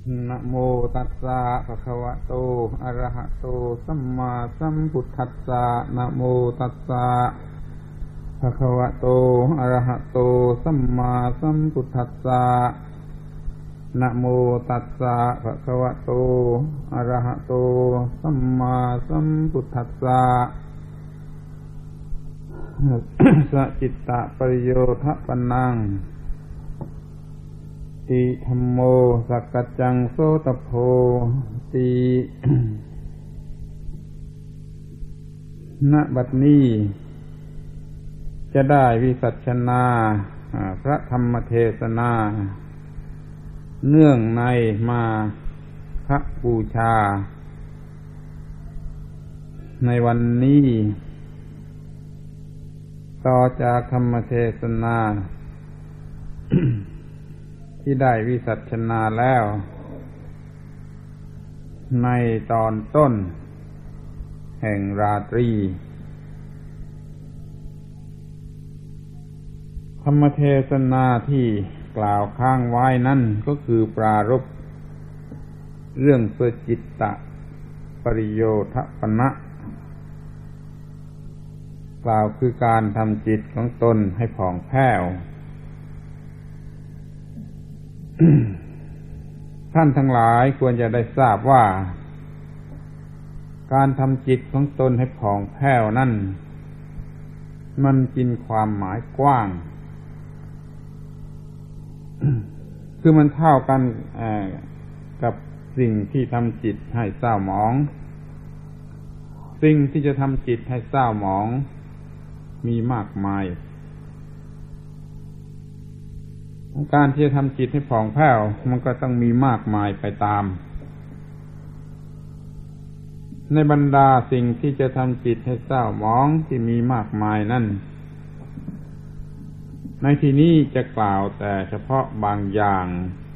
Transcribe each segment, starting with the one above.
นะโมตัสสะภะคะวะโตอะระหะโตสัมมาสัมพุทธัสสะนะโมตัสสะภะคะวะโตอะระหะโตสัมมาสัมพุทธัสสะนะโมตัสสะภะคะวะโตอะระหะโตสัมมาสัมพุทธัสสะสัจจิตตปริโยทปนังติธัมโมสักกัจจังโสตโพติณบัดนี้จะได้วิสัชนาพระธรรมเทศนาเนื่องในมาฆบูชาในวันนี้ต่อจากธรรมเทศนาที่ได้วิสัชนาแล้วในตอนต้นแห่งราตรีธรรมเทศนาที่กล่าวข้างไว้นั่นก็คือปรารภเรื่องสุจิตตปริโยทปนะกล่าวคือการทำจิตของตนให้ผ่องแผ้ว ท่านทั้งหลายควรจะได้ทราบว่าการทำจิตของตนให้ผ่องแผ้วนั่นมันกินความหมายกว้าง คือมันเท่ากันกับสิ่งที่ทำจิตให้เศร้าหมองสิ่งที่จะทำจิตให้เศร้าหมองมีมากมายการที่จะทำจิตให้ผ่องแผ้วมันก็ต้องมีมากมายไปตามในบรรดาสิ่งที่จะทำจิตให้เศร้าหมองที่มีมากมายนั่นในที่นี้จะกล่าวแต่เฉพาะบางอย่าง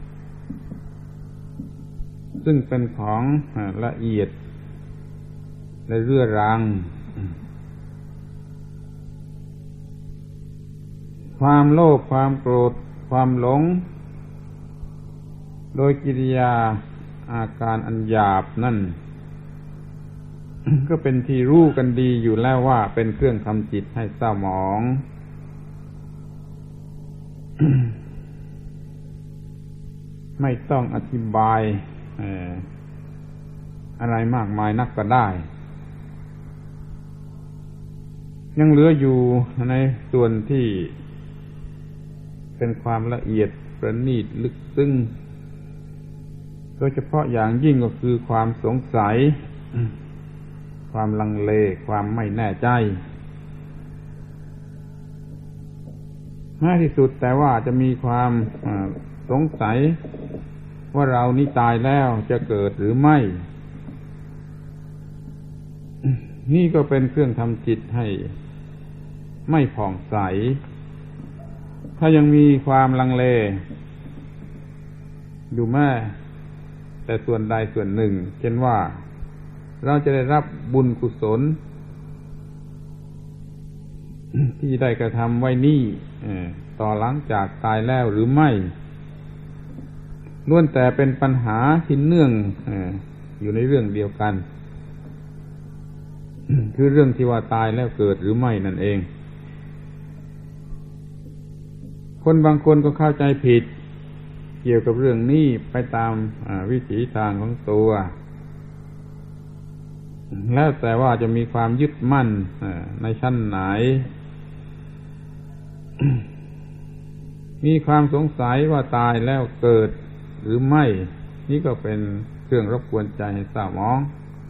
ซึ่งเป็นของละเอียดและเรื้อรังความโลภความโกรธความหลงโดยกิริยาอาการอันหยาบนั่น ก็เป็นที่รู้กันดีอยู่แล้วว่าเป็นเครื่องทำจิตให้เศร้าหมอง ไม่ต้องอธิบายอะไรมากมายนักก็ได้ยังเหลืออยู่ในส่วนที่เป็นความละเอียดประณีตลึกซึ้งโดยเฉพาะอย่างยิ่งก็คือความสงสัยความลังเลความไม่แน่ใจง่ายที่สุดแต่ว่าจะมีความสงสัยว่าเรานี่ตายแล้วจะเกิดหรือไม่นี่ก็เป็นเครื่องทำจิตให้ไม่ผ่องใสถ้ายังมีความลังเลอยู่แม้แต่ส่วนใดส่วนหนึ่งเช่นว่าเราจะได้รับบุญกุศลที่ได้กระทำไว้นี่ต่อหลังจากตายแล้วหรือไม่ล้วนแต่เป็นปัญหาที่เนื่องอยู่ในเรื่องเดียวกัน คือเรื่องที่ว่าตายแล้วเกิดหรือไม่นั่นเองคนบางคนก็เข้าใจผิดเกี่ยวกับเรื่องนี้ไปตามวิถีทางของตัวแล้วแต่ว่าจะมีความยึดมั่นในชั้นไหน มีความสงสัยว่าตายแล้วเกิดหรือไม่นี่ก็เป็นเครื่องรบกวนใจให้เศร้าหมอง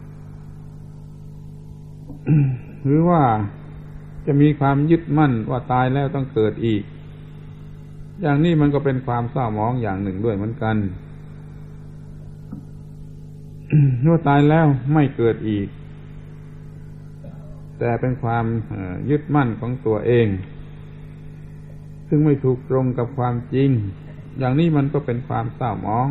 หรือว่าจะมีความยึดมั่นว่าตายแล้วต้องเกิดอีกอย่างนี้มันก็เป็นความเศร้าหมองอย่างหนึ่งด้วยเหมือนกัน เมื่อตายแล้วไม่เกิดอีกแต่เป็นความยึดมั่นของตัวเองซึ่งไม่ถูกตรงกับความจริงอย่างนี้มันก็เป็นความเศร้าหมอง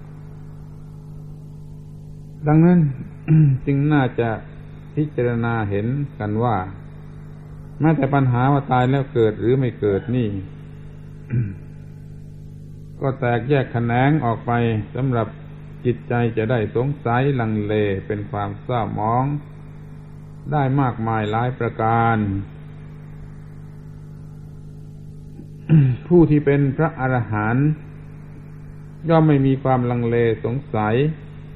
ดังนั้น จึงน่าจะพิจารณาเห็นกันว่าแม้แต่ปัญหาว่าตายแล้วเกิดหรือไม่เกิดนี่ ก็แตกแยกแขนงออกไปสำหรับจิตใจจะได้สงสัยลังเลเป็นความเศร้าหมองได้มากมายหลายประการ ผู้ที่เป็นพระอรหันต์ย่อมไม่มีความลังเลสงสัย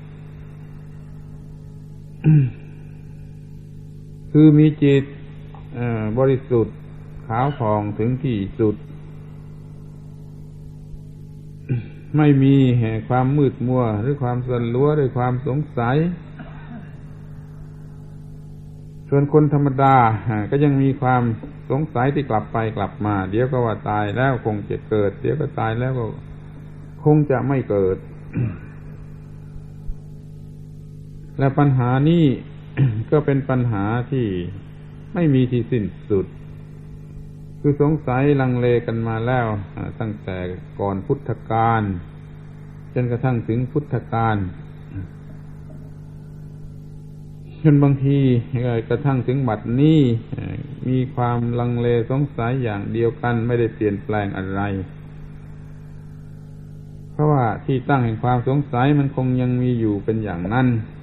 คือมีจิตบริสุทธิ์ขาวผ่องถึงที่สุด ไม่มีแห่งความมืดมัวหรือความสลัวด้วยความสงสัยส่วนคนธรรมดาก็ยังมีความสงสัยที่กลับไปกลับมาเดี๋ยวก็ว่าตายแล้วคงจะเกิดเดี๋ยวก็ตายแล้วก็คงจะไม่เกิด และปัญหานี้ ก็เป็นปัญหาที่ไม่มีที่สิ้นสุดคือสงสัยลังเลกันมาแล้วตั้งแต่ก่อนพุทธกาลจนกระทั่งถึงพุทธกาลจนบางทีกระทั่งถึงบัดนี้มีความลังเลสงสัยอย่างเดียวกันไม่ได้เปลี่ยนแปลงอะไรเพราะว่าที่ตั้งแห่งความสงสัยมันคงยังมีอยู่เป็นอย่างนั้น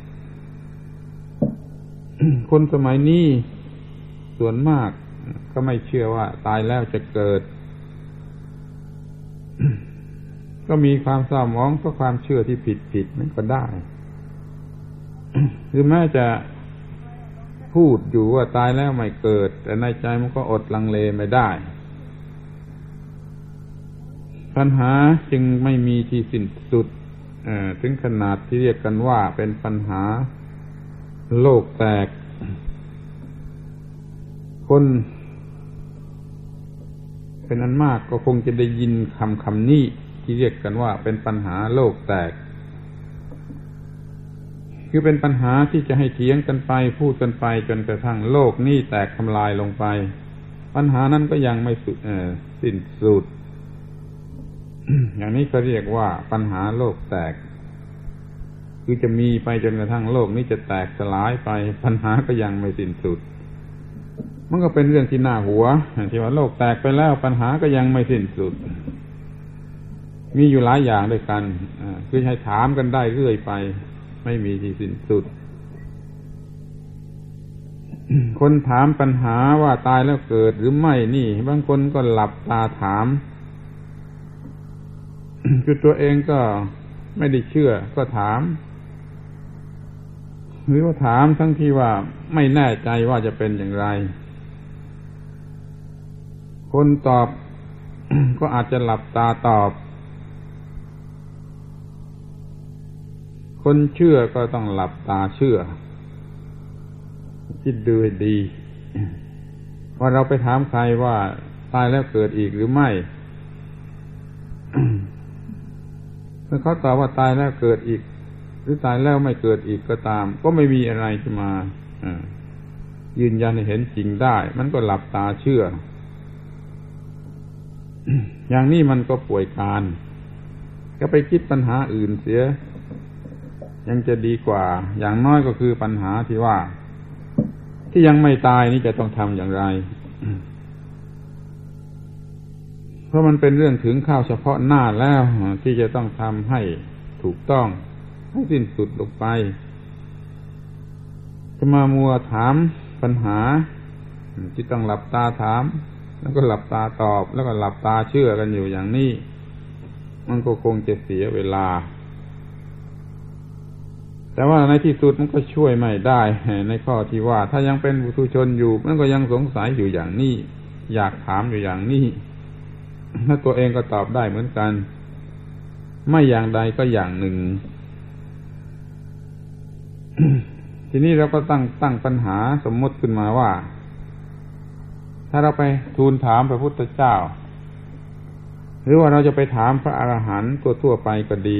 คนสมัยนี้ส่วนมากก็ไม่เชื่อว่าตายแล้วจะเกิด ก็มีความเศร้าหมองเพราะความเชื่อที่ผิดนั่นก็ได้ หรือแม้จะพูดอยู่ว่าตายแล้วไม่เกิดแต่ในใจมันก็อดลังเลไม่ได้ปัญหาจึงไม่มีที่สิ้นสุดถึงขนาดที่เรียกกันว่าเป็นปัญหาโลกแตกคนเป็นอันมากก็คงจะได้ยินคำนี้ที่เรียกกันว่าเป็นปัญหาโลกแตกคือเป็นปัญหาที่จะให้เถียงกันไปพูดกันไปจนกระทั่งโลกนี้แตกทำลายลงไปปัญหานั้นก็ยังไม่สิ้นสุด อย่างนี้เขาเรียกว่าปัญหาโลกแตกคือจะมีไปจนกระทั่งโลกนี้จะแตกสลายไปปัญหาก็ยังไม่สิ้นสุดมันก็เป็นเรื่องที่น่าหัวที่ว่าโลกแตกไปแล้วปัญหาก็ยังไม่สิ้นสุดมีอยู่หลายอย่างด้วยกันคือให้ถามกันได้เรื่อยไปไม่มีที่สิ้นสุด คนถามปัญหาว่าตายแล้วเกิดหรือไม่นี่บางคนก็หลับตาถาม คือตัวเองก็ไม่ได้เชื่อก็ถามหรือว่าถามทั้งที่ว่าไม่แน่ใจว่าจะเป็นอย่างไรคนตอบ ก็อาจจะหลับตาตอบคนเชื่อก็ต้องหลับตาเชื่อคิดดูให้ดีว่าเราไปถามใครว่าตายแล้วเกิดอีกหรือไม่ เมื่อเขาตอบว่าตายแล้วเกิดอีกหรือตายแล้วไม่เกิดอีกก็ตามก็ไม่มีอะไรจะมายืนยันให้เห็นจริงได้มันก็หลับตาเชื่อ อย่างนี้มันก็ป่วยการก็ไปคิดปัญหาอื่นเสียยังจะดีกว่าอย่างน้อยก็คือปัญหาที่ว่าที่ยังไม่ตายนี้จะต้องทำอย่างไร เพราะมันเป็นเรื่องถึงข้าวเฉพาะหน้าแล้วที่จะต้องทำให้ถูกต้องให้สิ้นสุดลงไปจะมามัวถามปัญหาที่ต้องหลับตาถามแล้วก็หลับตาตอบแล้วก็หลับตาเชื่อกันอยู่อย่างนี้มันก็คงจะเสียเวลาแต่ว่าในที่สุดมันก็ช่วยไม่ได้ในข้อที่ว่าถ้ายังเป็นปุถุชนอยู่มันก็ยังสงสัยอยู่อย่างนี้อยากถามอยู่อย่างนี้ถ้าตัวเองก็ตอบได้เหมือนกันไม่อย่างใดก็อย่างหนึ่ง ทีนี้เราก็ตั้งปัญหาสมมติขึ้นมาว่าถ้าเราไปทูลถามพระพุทธเจ้าหรือว่าเราจะไปถามพระอรหันต์ทั่วไปก็ดี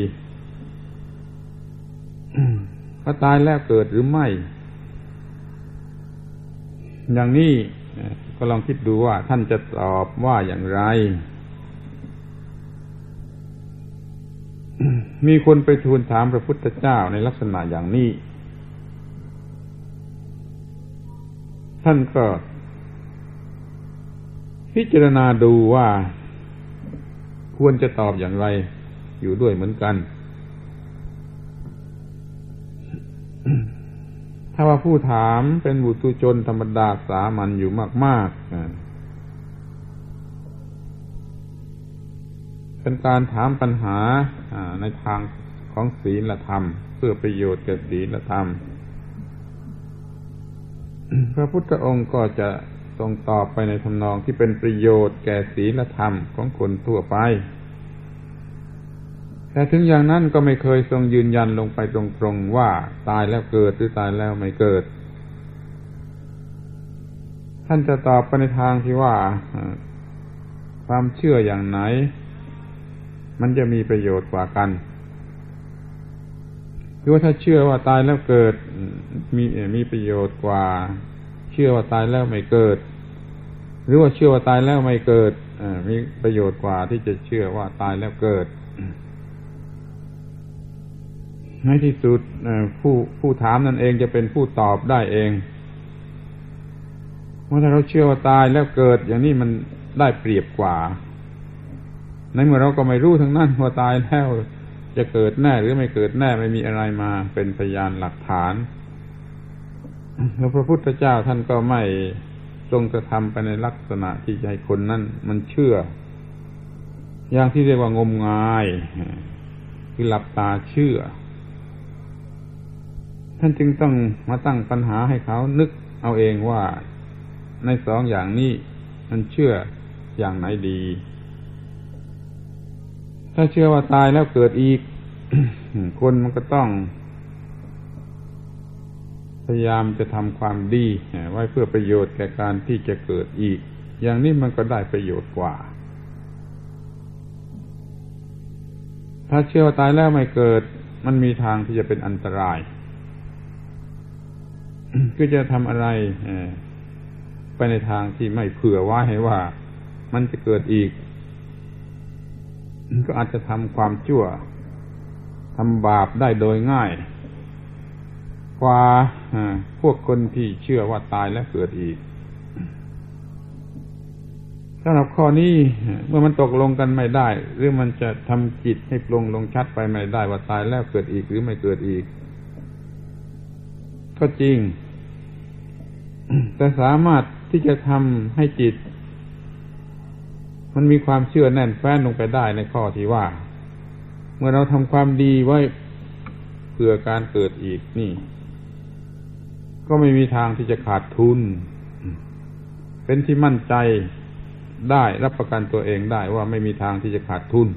ว่าตายแล้วเกิดหรือไม่อย่างนี้ก็ลองคิดดูว่าท่านจะตอบว่าอย่างไร มีคนไปทูลถามพระพุทธเจ้าในลักษณะอย่างนี้ท่านก็พิจารณาดูว่าควรจะตอบอย่างไรอยู่ด้วยเหมือนกันถ้าว่าผู้ถามเป็นบุตุชนธรรมดาสามัญอยู่มากๆเป็นการถามปัญหาในทางของศีลธรรมเพื่อประโยชน์แก่ศีลธรรมพระพุทธองค์ก็จะทรงตอบไปในทำนองที่เป็นประโยชน์แก่ศีลธรรมของคนทั่วไปแต่ถึงอย่างนั้นก็ไม่เคยทรงยืนยันลงไปตรงๆว่าตายแล้วเกิดหรือตายแล้วไม่เกิดท่านจะตอบไปในทางที่ว่าความเชื่ออย่างไหนมันจะมีประโยชน์กว่ากันคือว่าถ้าเชื่อว่าตายแล้วเกิดมีประโยชน์กว่าเชื่อว่าตายแล้วไม่เกิดหรือว่าเชื่อว่าตายแล้วไม่เกิดมีประโยชน์กว่าที่จะเชื่อว่าตายแล้วเกิดในที่สุดผู้ถามนั่นเองจะเป็นผู้ตอบได้เองเพราะถ้าเราเชื่อว่าตายแล้วเกิดอย่างนี้มันได้เปรียบกว่าในเมื่อเราก็ไม่รู้ทั้งนั้นว่าตายแล้วจะเกิดแน่หรือไม่เกิดแน่ไม่มีอะไรมาเป็นพยานหลักฐานแล้วพระพุทธเจ้าท่านก็ไม่ทรงกระทำไปในลักษณะที่จะให้คนนั้นมันเชื่ออย่างที่เรียกว่างมงายคือหลับตาเชื่อท่านจึงต้องมาตั้งปัญหาให้เขานึกเอาเองว่าในสองอย่างนี้มันเชื่ออย่างไหนดีถ้าเชื่อว่าตายแล้วเกิดอีก คนมันก็ต้องพยายามจะทำความดีไว้เพื่อประโยชน์แก่การที่จะเกิดอีกอย่างนี้มันก็ได้ประโยชน์กว่าถ้าเชื่อว่าตายแล้วไม่เกิดมันมีทางที่จะเป็นอันตราย ก็จะทำอะไรไปในทางที่ไม่เผื่อไว้ให้ว่ามันจะเกิดอีกก็อาจจะทำความชั่วทำบาปได้โดยง่ายกว่าพวกคนที่เชื่อว่าตายแล้วเกิดอีกสำหรับข้อนี้เมื่อมันตกลงกันไม่ได้หรือมันจะทำจิตให้ปลงลงชัดไปไม่ได้ว่าตายแล้วเกิดอีกหรือไม่เกิดอีกก็จริงแต่สามารถที่จะทำให้จิตมันมีความเชื่อแน่นแฟ้นลงไปได้ในข้อที่ว่าเมื่อเราทำความดีไว้เพื่อการเกิดอีกนี่ก็ไม่มีทางที่จะขาดทุนเป็นที่มั่นใจได้รับประกันตัวเองได้ว่าไม่มีทางที่จะขาดทุน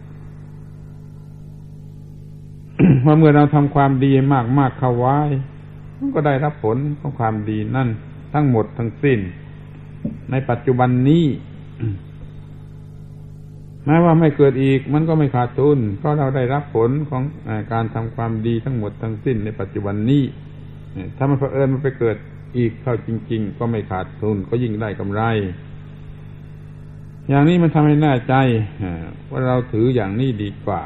ว่าเมื่อเราทำความดีมากๆเข้าไว้มันก็ได้รับผลของความดีนั่นทั้งหมดทั้งสิ้นในปัจจุบันนี้แม้ว่าไม่เกิดอีกมันก็ไม่ขาดทุนเพราะเราได้รับผลของการทำความดีทั้งหมดทั้งสิ้นในปัจจุบันนี้ถ้ามันเผอิญมันไปเกิดอีกเข้าจริงๆก็ไม่ขาดทุนก็ยิ่งได้กำไรอย่างนี้มันทำให้แน่ใจว่าเราถืออย่างนี้ดีกว่า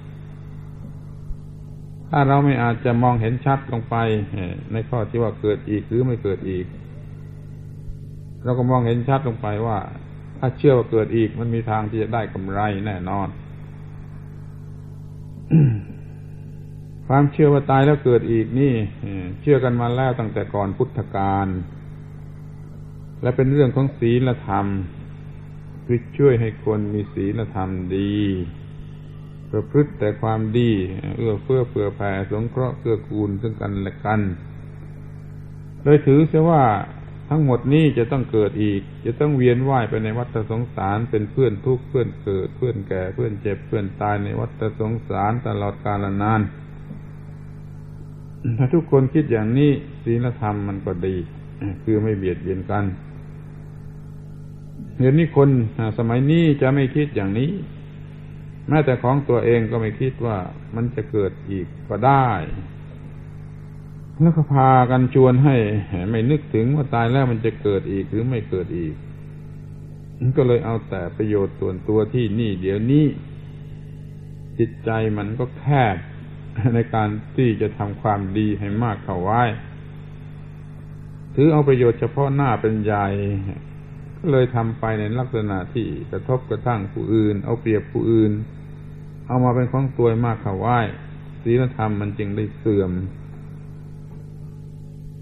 ถ้าเราไม่อาจจะมองเห็นชัดลงไปในข้อที่ว่าเกิดอีกหรือไม่เกิดอีกเราก็มองเห็นชัดลงไปว่าถ้าเชื่อว่าเกิดอีกมันมีทางที่จะได้กำไรแน่นอน ความเชื่อว่าตายแล้วเกิดอีกนี่เชื่อกันมาแล้วตั้งแต่ก่อนพุทธกาลและเป็นเรื่องของศีลธรรมคือช่วยให้คนมีศีลธรรมดีประพฤติแต่ความดีเอื้อเฟื้อเผื่อแผ่สงเคราะห์เกื้อกูลซึ่งกันและกันโดยถือเสียว่าทั้งหมดนี้จะต้องเกิดอีกจะต้องเวียนว่ายไปในวัฏสงสารเป็นเพื่อนทุกข์เพื่อนเกิดเพื่อนแก่เพื่อนเจ็บเพื่อนตายในวัฏสงสารตลอดกาลนานถ้าทุกคนคิดอย่างนี้ศีลธรรมมันก็ดีคือไม่เบียดเบียนกันเดี๋ยวนี้คนสมัยนี้จะไม่คิดอย่างนี้แม้แต่ของตัวเองก็ไม่คิดว่ามันจะเกิดอีกก็ได้แล้วก็พากันชวนให้ไม่นึกถึงว่าตายแล้วมันจะเกิดอีกหรือไม่เกิดอีกก็เลยเอาแต่ประโยชน์ส่วนตัวที่นี่เดี๋ยวนี้จิตใจมันก็แคบในการที่จะทำความดีให้มากเข้าไว้ถือเอาประโยชน์เฉพาะหน้าเป็นใหญ่ก็เลยทำไปในลักษณะที่กระทบกระทั่งผู้อื่นเอาเปรียบผู้อื่นเอามาเป็นของตัวมากเข้าไว้ศีลธรรมมันจึงได้เสื่อม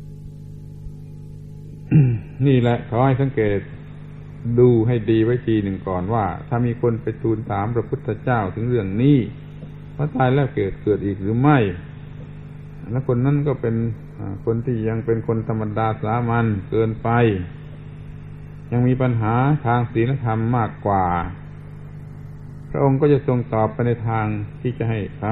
นี่แหละขอให้สังเกตดูให้ดีไว้ทีหนึ่งก่อนว่าถ้ามีคนไปทูลถามพระพุทธเจ้าถึงเรื่องนี้ว่าตายแล้วเกิดอีกหรือไม่และคนนั้นก็เป็นคนที่ยังเป็นคนธรรมดาสามัญเกินไปยังมีปัญหาทางศีลธรรมมากกว่าพระองค์ก็จะทรงตอบไปในทางที่จะให้เขา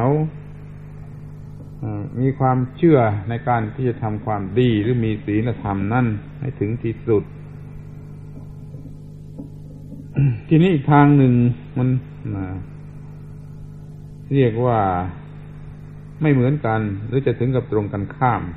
มีความเชื่อในการที่จะทำความดีหรือมีศีลธรรมนั่นให้ถึงที่สุด ทีนี้อีกทางหนึ่งมันเรียกว่าไม่เหมือนกันหรือจะถึงกับตรงกันข้าม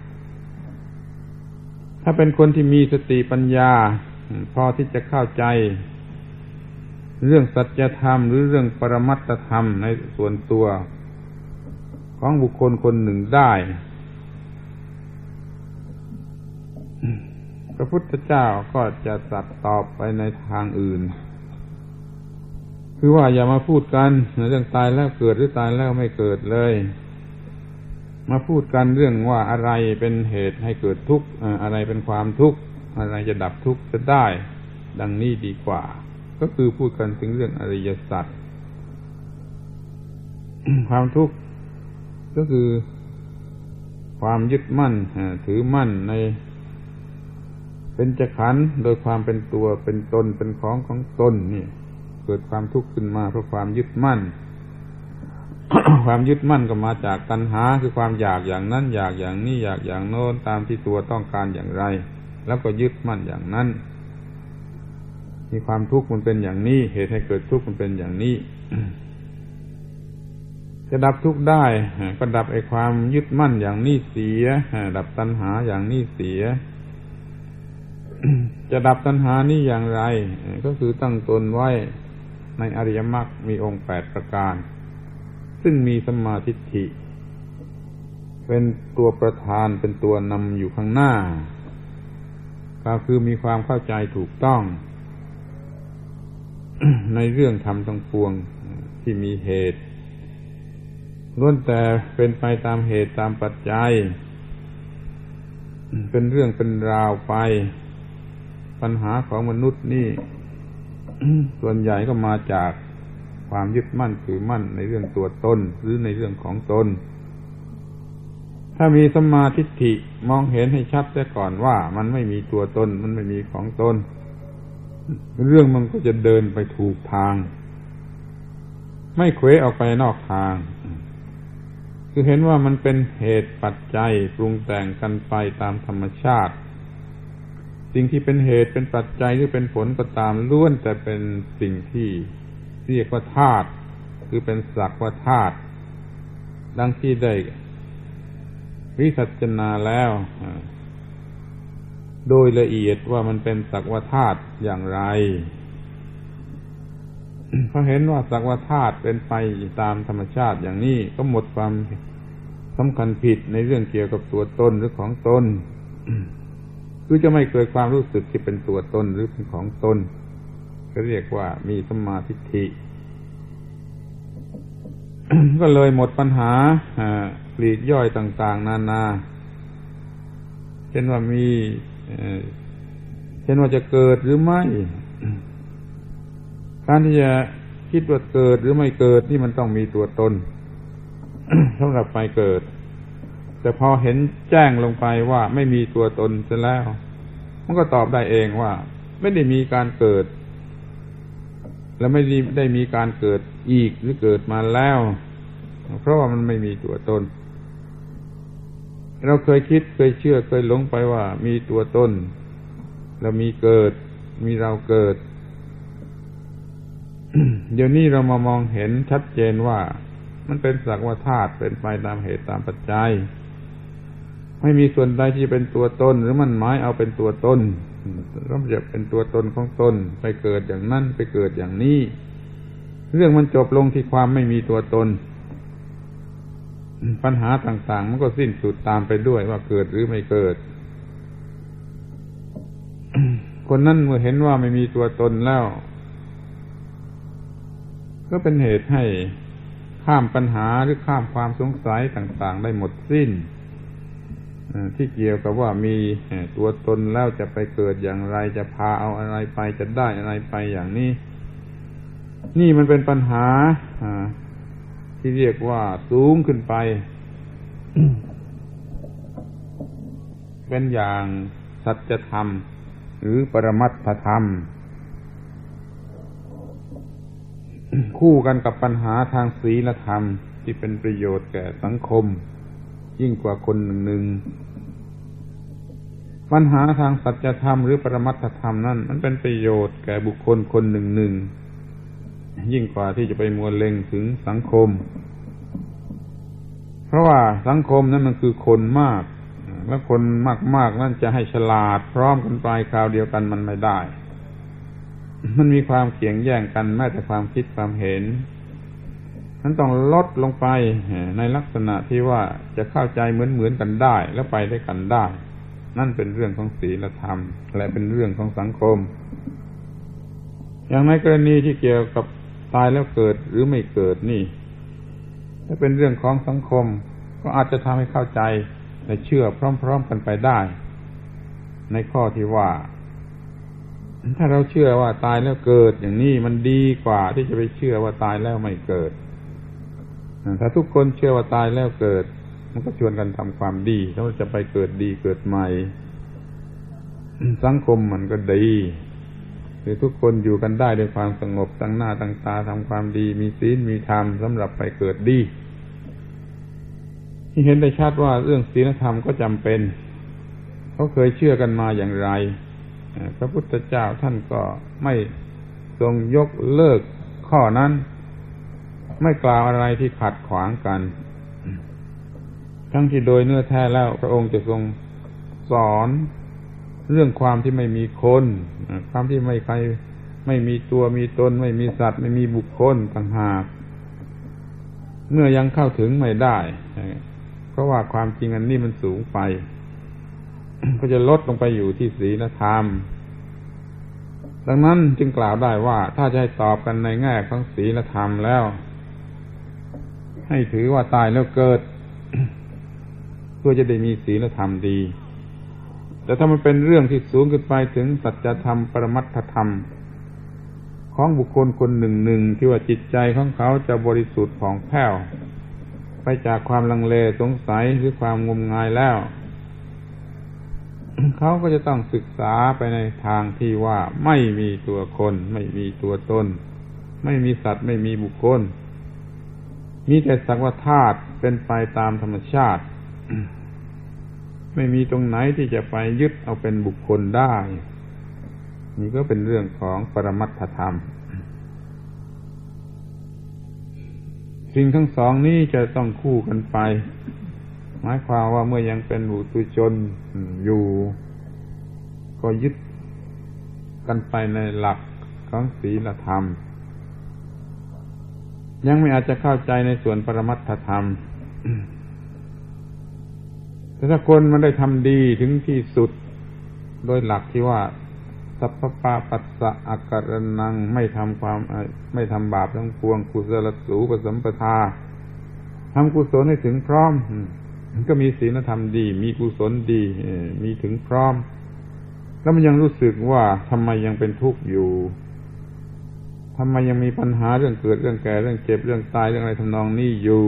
ถ้าเป็นคนที่มีสติปัญญาพอที่จะเข้าใจเรื่องสัจธรรมหรือเรื่องปรมัตถธรรมในส่วนตัวของบุคคลคนหนึ่งได้พระพุทธเจ้าก็จะตรัสตอบไปในทางอื่นคือว่าอย่ามาพูดกันเรื่องตายแล้วเกิดหรือตายแล้วไม่เกิดเลยมาพูดกันเรื่องว่าอะไรเป็นเหตุให้เกิดทุกข์อะไรเป็นความทุกข์อะไรจะดับทุกข์จะได้ดังนี้ดีกว่าก็คือพูดกันถึงเรื่องอริยสัจ ความทุกข์ก็คือความยึดมั่นถือมั่นในเป็นจักขันธ์โดยความเป็นตัวเป็นตนเป็นของตนนี่เกิดความทุกข์ขึ้นมาเพราะความยึดมั่น ความยึดมั่นก็มาจากตัณหาคือความอยากอย่างนั้นอยากอย่างนี้อยากอย่างโน้นตามที่ตัวต้องการอย่างไรแล้วก็ยึดมั่นอย่างนั้นมีความทุกข์มันเป็นอย่างนี้เหตุให้เกิดทุกข์มันเป็นอย่างนี้ จะดับทุกข์ได้ก็ดับไอ้ความยึดมั่นอย่างนี้เสียดับตัณหาอย่างนี้เสีย จะดับตัณหานี้อย่างไรก็คือตั้งตนไว้ในอริยมรรคมีองค์8ประการซึ่งมีสัมมาทิฏฐิเป็นตัวประธานเป็นตัวนำอยู่ข้างหน้าก็คือมีความเข้าใจถูกต้อง ในเรื่องธรรมทั้งปวงที่มีเหตุล้วนแต่เป็นไปตามเหตุตามปัจจัยเป็นเรื่องเป็นราวไปปัญหาของมนุษย์นี่ ส่วนใหญ่ก็มาจากความยึดมั่นถือมั่นในเรื่องตัวตนหรือในเรื่องของตนถ้ามีสัมมาทิฏฐิมองเห็นให้ชัดเสียก่อนว่ามันไม่มีตัวตนมันไม่มีของตนเรื่องมันก็จะเดินไปถูกทางไม่เขวออกไปนอกทางคือเห็นว่ามันเป็นเหตุปัจจัยปรุงแต่งกันไปตามธรรมชาติสิ่งที่เป็นเหตุเป็นปัจจัยหรือเป็นผลก็ตามล้วนแต่เป็นสิ่งที่เรียกว่าธาตุคือเป็นสักว่าธาตุดังที่ได้วิสัชนาแล้วโดยละเอียดว่ามันเป็นสักว่าธาตุอย่างไร เขาเห็นว่าสักว่าธาตุเป็นไปตามธรรมชาติอย่างนี้ก็หมดความสำคัญผิดในเรื่องเกี่ยวกับตัวตนหรือของตน คือจะไม่เกิดความรู้สึกที่เป็นตัวตนหรือเป็นของตนก็เรียกว่ามีสัมมาทิฏฐิ ก็เลยหมดปัญหาปลีกย่อยต่างๆนานาเช่นว่ามีเช่นว่าจะเกิดหรือไม่ การที่จะคิดว่าเกิดหรือไม่เกิดนี่มันต้องมีตัวตน สำหรับไปเกิดแต่พอเห็นแจ้งลงไปว่าไม่มีตัวตนเสร็จแล้วมันก็ตอบได้เองว่าไม่ได้มีการเกิดและไม่ได้มีการเกิดอีกหรือเกิดมาแล้วเพราะว่ามันไม่มีตัวตนเราเคยคิดเคยเชื่อเคยหลงไปว่ามีตัวตนแล้วมีเกิดมีเราเกิด เดี๋ยวนี้เรามามองเห็นชัดเจนว่ามันเป็นสักว่าธาตุเป็นไปตามเหตุตามปัจจัยไม่มีส่วนใดที่เป็นตัวตนหรือมันหมายเอาเป็นตัวตนเราจะเป็นตัวตนของตนไปเกิดอย่างนั้นไปเกิดอย่างนี้เรื่องมันจบลงที่ความไม่มีตัวตนปัญหาต่างๆมันก็สิ้นสุดตามไปด้วยว่าเกิดหรือไม่เกิด คนนั้นเมื่อเห็นว่าไม่มีตัวตนแล้วก็เป็นเหตุให้ข้ามปัญหาหรือข้ามความสงสัยต่างๆได้หมดสิ้นที่เกี่ยวกับว่ามีตัวตนแล้วจะไปเกิดอย่างไรจะพาเอาอะไรไปจะได้อะไรไปอย่างนี้นี่มันเป็นปัญหาที่เรียกว่าสูงขึ้นไป เป็นอย่างสัจธรรมหรือปรมัตถธรรม คู่กันกับปัญหาทางศีลธรรมที่เป็นประโยชน์แก่สังคมยิ่งกว่าคนหนึ่งปัญหาทางสัจธรรมหรือปรมัตถธรรมนั่นมันเป็นประโยชน์แก่บุคคลคนหนึ่งยิ่งกว่าที่จะไปมัวเล็งถึงสังคมเพราะว่าสังคมนั้นมันคือคนมากและคนมากๆนั่นจะให้ฉลาดพร้อมกันไปคราวเดียวกันมันไม่ได้มันมีความเกี่ยงแย่งกันแม้แต่ความคิดความเห็นนั้นต้องลดลงไปในลักษณะที่ว่าจะเข้าใจเหมือนกันได้และไปด้วยกันได้นั่นเป็นเรื่องของศีลธรรมและเป็นเรื่องของสังคมอย่างในกรณีที่เกี่ยวกับตายแล้วเกิดหรือไม่เกิดนี่ถ้าเป็นเรื่องของสังคมก็อาจจะทำให้เข้าใจและเชื่อพร้อมๆกันไปได้ในข้อที่ว่าถ้าเราเชื่อว่าตายแล้วเกิดอย่างนี้มันดีกว่าที่จะไปเชื่อว่าตายแล้วไม่เกิดถ้าทุกคนเชื่อว่าตายแล้วเกิดมันก็ชวนกันทำความดีแล้วจะไปเกิดดีเกิดใหม่สังคมมันก็ดีคือทุกคนอยู่กันได้ด้วยความสงบตั้งหน้าตั้งตาทำความดีมีศีลมีธรรมสำหรับไปเกิดดีที่เห็นได้ชัดว่าเรื่องศีลธรรมก็จำเป็นเขาเคยเชื่อกันมาอย่างไรพระพุทธเจ้าท่านก็ไม่ทรงยกเลิกข้อนั้นไม่กล่าวอะไรที่ขัดขวางกันทั้งที่โดยเนื้อแท้แล้วพระองค์จะทรงสอนเรื่องความที่ไม่มีคนความที่ไม่มีตัวมีตนไม่มีสัตว์ไม่มีบุคคลต่างหากเมื่อยังเข้าถึงไม่ได้เพราะว่าความจริงอันนี้มันสูงไปก็จะลดลงไปอยู่ที่ศีลธรรมดังนั้นจึงกล่าวได้ว่าถ้าจะให้ตอบกันในแง่ของศีลธรรมแล้วให้ถือว่าตายแล้วเกิด เพื่อจะได้มีศีลธรรมดีแต่ถ้ามันเป็นเรื่องที่สูงขึ้นไปถึงสัจธรรมปรมัตถธรรมของบุคคลคนหนึ่งที่ว่าจิตใจของเขาจะบริสุทธิ์ผ่องแผ้วไปจากความลังเลสงสัยหรือความงมงายแล้วเขาก็จะต้องศึกษาไปในทางที่ว่าไม่มีตัวคนไม่มีตัวตนไม่มีสัตว์ไม่มีบุคคลมีแต่สักว่าธาตุเป็นไปตามธรรมชาติไม่มีตรงไหนที่จะไปยึดเอาเป็นบุคคลได้นี่ก็เป็นเรื่องของปรมัตถธรรมสิ่งทั้งสองนี้จะต้องคู่กันไปหมายความว่าเมื่อยังเป็นบุตุชนอยู่ก็ยึดกันไปในหลักของศีลธรรมยังไม่อาจจะเข้าใจในส่วนปรมัตถธรรมแต่ถ้าคนมันได้ทำดีถึงที่สุดโดยหลักที่ว่าสัพพปาปัสสะอาการนังไม่ทำบาปทั้งปวงกุศลสูปสัมปทาทำกุศลให้ถึงพร้อมมันก็มีศีลธรรมดีมีกุศลดีมีถึงพร้อมแล้วมันยังรู้สึกว่าทำไมยังเป็นทุกข์อยู่ทำไมยังมีปัญหาเรื่องเกิดเรื่องแก่เรื่องเจ็บเรื่องตายเรื่องอะไรทำนองนี้อยู่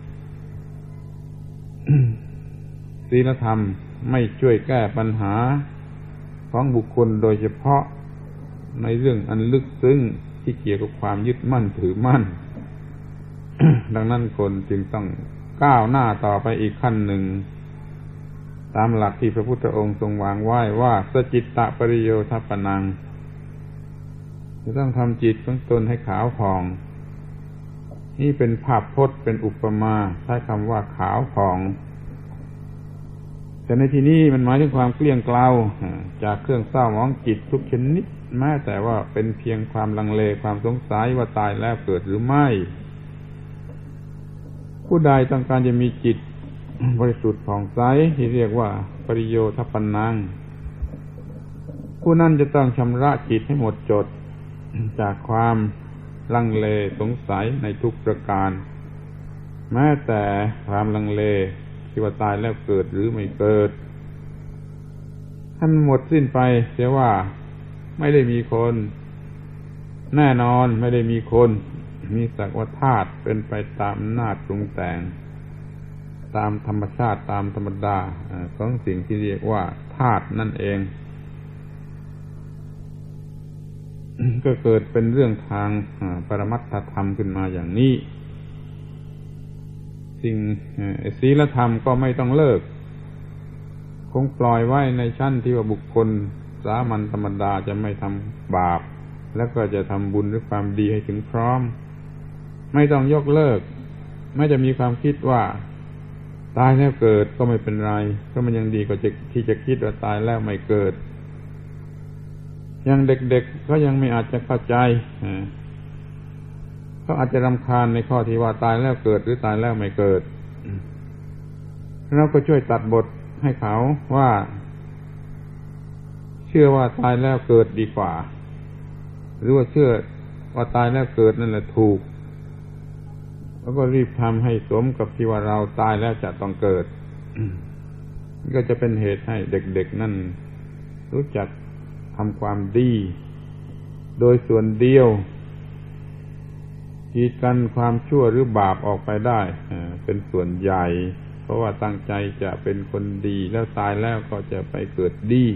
ศีลธรรมไม่ช่วยแก้ปัญหาของบุคคลโดยเฉพาะในเรื่องอันลึกซึ้งที่เกี่ยวกับความยึดมั่นถือมั่น ดังนั้นคนจึงต้องก้าวหน้าต่อไปอีกขั้นหนึ่งตามหลักที่พระพุทธองค์ทรงวางไว้ว่าสจิตตปริโยทัปปนังจะต้องทำจิตของตนให้ขาวผ่องนี่เป็นภาพพจน์เป็นอุปมาใช้คำว่าขาวผ่องแต่ในที่นี้มันหมายถึงความเกลี้ยงเกลาจากเครื่องเศร้าหมองจิตทุกชนิดแม้แต่ว่าเป็นเพียงความลังเลความสงสัยว่าตายแล้วเกิดหรือไม่ผู้ใดต้องการจะมีจิตบริสุทธิ์ผ่องใสที่เรียกว่าปริโยทัปปนังผู้นั้นจะต้องชำระจิตให้หมดจดจากความลังเลสงสัยในทุกประการแม้แต่ความลังเลที่ว่าตายแล้วเกิดหรือไม่เกิดท่านหมดสิ้นไปเสียว่าไม่ได้มีคนแน่นอนไม่ได้มีคนมีสักว่าธาตุเป็นไปตามอำนาจปรุงแต่งตามธรรมชาติตามธรรมดาของสิ่งที่เรียกว่าธาตุนั่นเองก็เกิดเป็นเรื่องทางปรมัตถธรรมขึ้นมาอย่างนี้สิ่งศีลธรรมก็ไม่ต้องเลิกคงปล่อยไว้ในชั้นที่ว่าบุคคลสามัญธรรมดาจะไม่ทำบาปแล้วก็จะทำบุญหรือความดีให้ถึงพร้อมไม่ต้องยกเลิกไม่จะมีความคิดว่าตายแล้วเกิดก็ไม่เป็นไรก็มันยังดีกว่าที่จะคิดว่าตายแล้วไม่เกิดยังเด็กๆก็ยังไม่อาจจะเข้าใจเขาอาจจะรำคาญในข้อที่ว่าตายแล้วเกิดหรือตายแล้วไม่เกิดเราก็ช่วยตัดบทให้เขาว่าเชื่อว่าตายแล้วเกิดดีกว่าหรือว่าเชื่อว่าตายแล้วเกิดนั่นแหละถูกแล้วก็รีบทำให้สมกับที่ว่าเราตายแล้วจะต้องเกิดก็จะเป็นเหตุให้เด็กๆนั่นรู้จักทำความดีโดยส่วนเดียวกีดกันความชั่วหรือบาปออกไปได้เป็นส่วนใหญ่เพราะว่าตั้งใจจะเป็นคนดีแล้วตายแล้วก็จะไปเกิดดี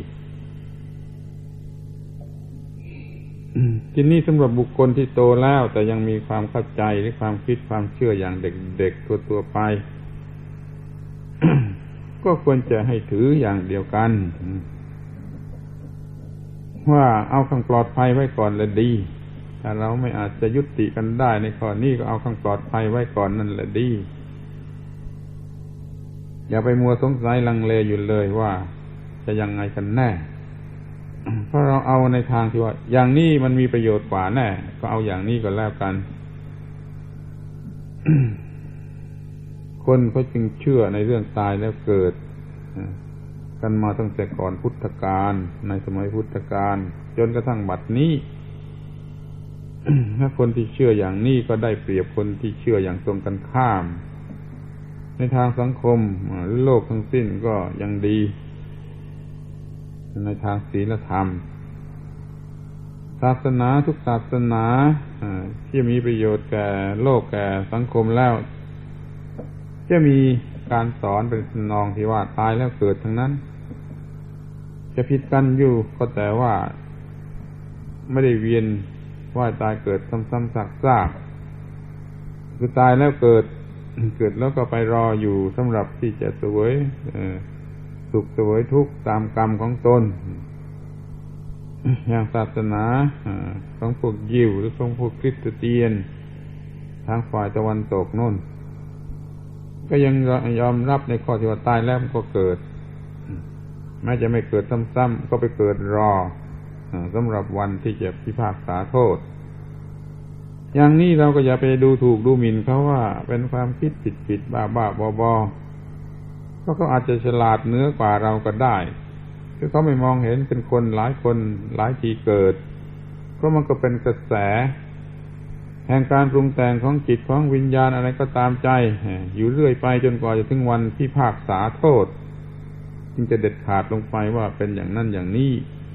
ทีนี้สำหรับบุคคลที่โตแล้วแต่ยังมีความเข้าใจหรือความคิดความเชื่ออย่างเด็กๆทั่วๆไป ก็ควรจะให้ถืออย่างเดียวกันว่าเอาข้างปลอดภัยไว้ก่อนเลยดีถ้าเราไม่อาจจะยุติกันได้ในข้อนี้ก็เอาข้างปลอดภัยไว้ก่อนนั่นแหละดีอย่าไปมัวสงสัยลังเลอยู่เลยว่าจะยังไงกันแน่เพราะเราเอาในทางที่ว่าอย่างนี้มันมีประโยชน์กว่าแน่ก็เอาอย่างนี้ก็แล้วกัน คนเขาจึงเชื่อในเรื่องตายแล้วเกิดกันมาตั้งแต่ก่อนพุทธกาลในสมัยพุทธกาลจนกระทั่งบัดนี้ ถ้าคนที่เชื่ออย่างนี้ก็ได้เปรียบคนที่เชื่ออย่างตรงกันข้ามในทางสังคมหรือโลกทั้งสิ้นก็ยังดีในทางศีลธรรมศาสนาทุกศาสนาที่มีประโยชน์แก่โลกแก่สังคมแล้วจะมีการสอนเป็นทำนองที่ว่าตายแล้วเกิดทั้งนั้นจะผิดกันอยู่ก็แต่ว่าไม่ได้เวียนว่ายตายเกิดซ้ำๆซากๆคือตายแล้วเกิดแล้วก็ไปรออยู่สำหรับที่จะเสวยสุขเสวยทุกข์ตามกรรมของตนอย่างศาสนาของพวกยิวหรือของพวกคริสเตียนทางฝ่ายตะวันตกโน่นก็ยังยอมรับในข้อที่ว่าตายแล้วมันก็เกิดแม้จะไม่เกิดซ้ำๆก็ไปเกิดรอสำหรับวันที่จะพิพากษาโทษอย่างนี้เราก็อย่าไปดูถูกดูหมิ่นเขาว่าเป็นความคิดผิดบ้าๆบอๆก็เขาอาจจะฉลาดเหนือกว่าเราก็ได้คือเขาไม่มองเห็นเป็นคนหลายคนหลายทีเกิดเพราะมันก็เป็นกระแสแห่งการปรุงแต่งของจิตของวิญญาณอะไรก็ตามใจอยู่เรื่อยไปจนกว่าจะถึงวันพิพากษาโทษจึงจะเด็ดขาดลงไปว่าเป็นอย่างนั้นอย่างนี้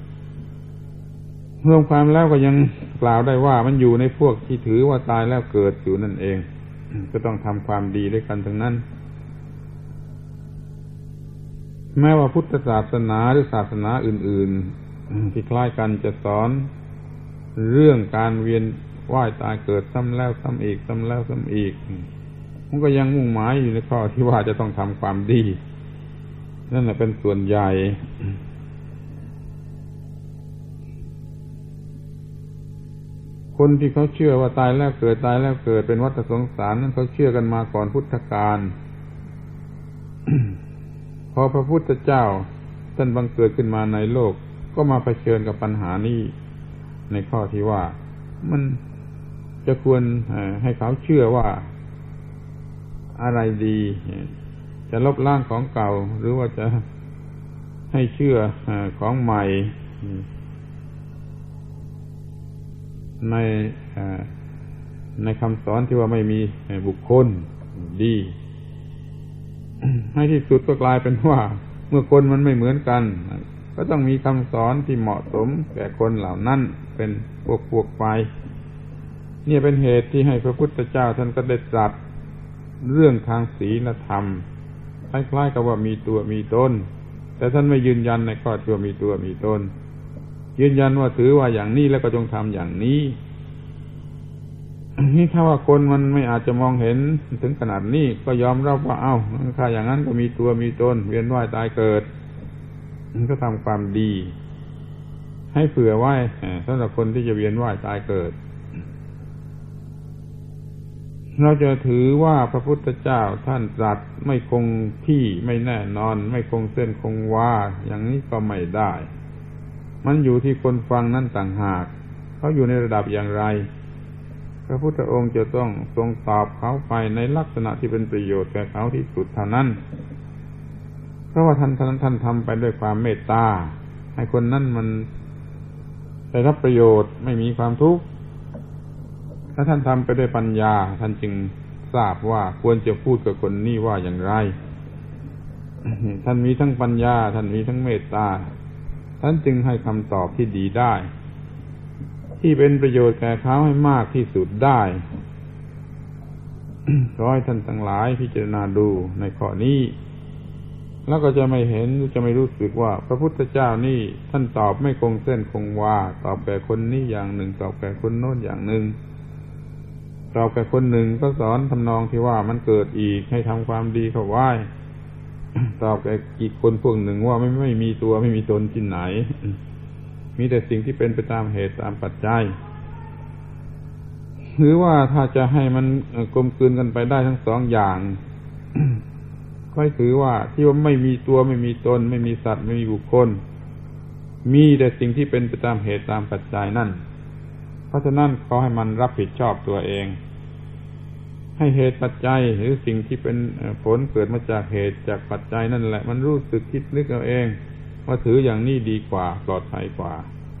รวมความแล้วก็ยังกล่าวได้ว่ามันอยู่ในพวกที่ถือว่าตายแล้วเกิดอยู่นั่นเองก็ต้องทำความดีด้วยกันทั้งนั้นแม้ว่าพุทธศาสนาหรือศาสนาอื่นๆที่คล้ายกันจะสอนเรื่องการเวียนว่ายตายเกิดซ้ำแล้วซ้ำอีกซ้ำแล้วซ้ำอีกมันก็ยังมุ่งหมายอยู่ในข้อที่ว่าจะต้องทำความดีนั่นแหละเป็นส่วนใหญ่คนที่เขาเชื่อว่าตายแล้วเกิดตายแล้วเกิดเป็นวัฏสงสารนั้นเขาเชื่อกันมาก่อนพุทธกาล พอพระพุทธเจ้าท่านบังเกิดขึ้นมาในโลกก็มาเผชิญกับปัญหานี้ในข้อที่ว่ามันจะควรให้เขาเชื่อว่าอะไรดีจะลบล้างของเก่าหรือว่าจะให้เชื่อของใหม่ในคำสอนที่ว่าไม่มีบุคคลดีให้ที่สุดก็กลายเป็นว่าเมื่อคนมันไม่เหมือนกันก็ต้องมีคำสอนที่เหมาะสมแก่คนเหล่านั้นเป็นพวกไปเนี่ยเป็นเหตุที่ให้พระพุทธเจ้าท่านก็ได้ตรัสเรื่องทางศีลธรรมคล้ายๆกับว่ามีตัวมีตนแต่ท่านไม่ยืนยันในข้อที่ว่ามีตัวมีตนยืนยันว่าถือว่าอย่างนี้แล้วก็จงทำอย่างนี้นี่ถ้าว่าคนมันไม่อาจจะมองเห็นถึงขนาดนี้ก็ยอมรับว่าถ้าอย่างนั้นก็มีตัวมีตนเวียนว่ายตายเกิดมันก็ทำความดีให้เผื่อไว้สำหรับคนที่จะเวียนว่ายตายเกิดเราจะถือว่าพระพุทธเจ้าท่านตรัสไม่คงที่ไม่แน่นอนไม่คงเส้นคงวาอย่างนี้ก็ไม่ได้มันอยู่ที่คนฟังนั่นต่างหากเขาอยู่ในระดับอย่างไรพระพุทธองค์จะต้องทรงตอบเขาไปในลักษณะที่เป็นประโยชน์แก่เขาที่สุดเท่านั้นเพราะว่าท่านทำไปด้วยความเมตตาให้คนนั้นมันได้รับประโยชน์ไม่มีความทุกข์ถ้าท่านทำไปด้วยปัญญาท่านจึงทราบว่าควรจะพูดกับคนนี้ว่าอย่างไรท่านมีทั้งปัญญาท่านมีทั้งเมตตาท่านจึงให้คำตอบที่ดีได้ที่เป็นประโยชน์แก่เขาให้มากที่สุดได้ ขอให้ท่านทั้งหลายพิจารณาดูในข้อนี้แล้วก็จะไม่เห็นจะไม่รู้สึกว่าพระพุทธเจ้านี่ท่านตอบไม่คงเส้นคงวาตอบแก่คนนี้อย่างหนึ่งตอบแก่คนโน้นอย่างหนึ่งตอบแก่คนหนึ่งก็สอนทำนองที่ว่ามันเกิดอีกให้ทำความดีเข้าไว้ตอบแก่อีกคนพวกหนึ่งว่าไม่มีตัวไม่มีตนที่ไหนมีแต่สิ่งที่เป็นไปตามเหตุตามปัจจัยหรือว่าถ้าจะให้มันกลมกลืนกันไปได้ทั้งสองอย่างก็ถือว่าที่ว่าไม่มีตัวไม่มีตนไม่มีสัตว์ไม่มีบุคคลมีแต่สิ่งที่เป็นไปตามเหตุตามปัจจัยนั่นเพราะฉะนั้นขอให้มันรับผิดชอบตัวเองให้เหตุปัจจัยหรือสิ่งที่เป็นผลเกิดมาจากเหตุจากปัจจัยนั่นแหละมันรู้สึกคิดนึกเอาเองว่าถืออย่างนี้ดีกว่าปลอดภัยกว่า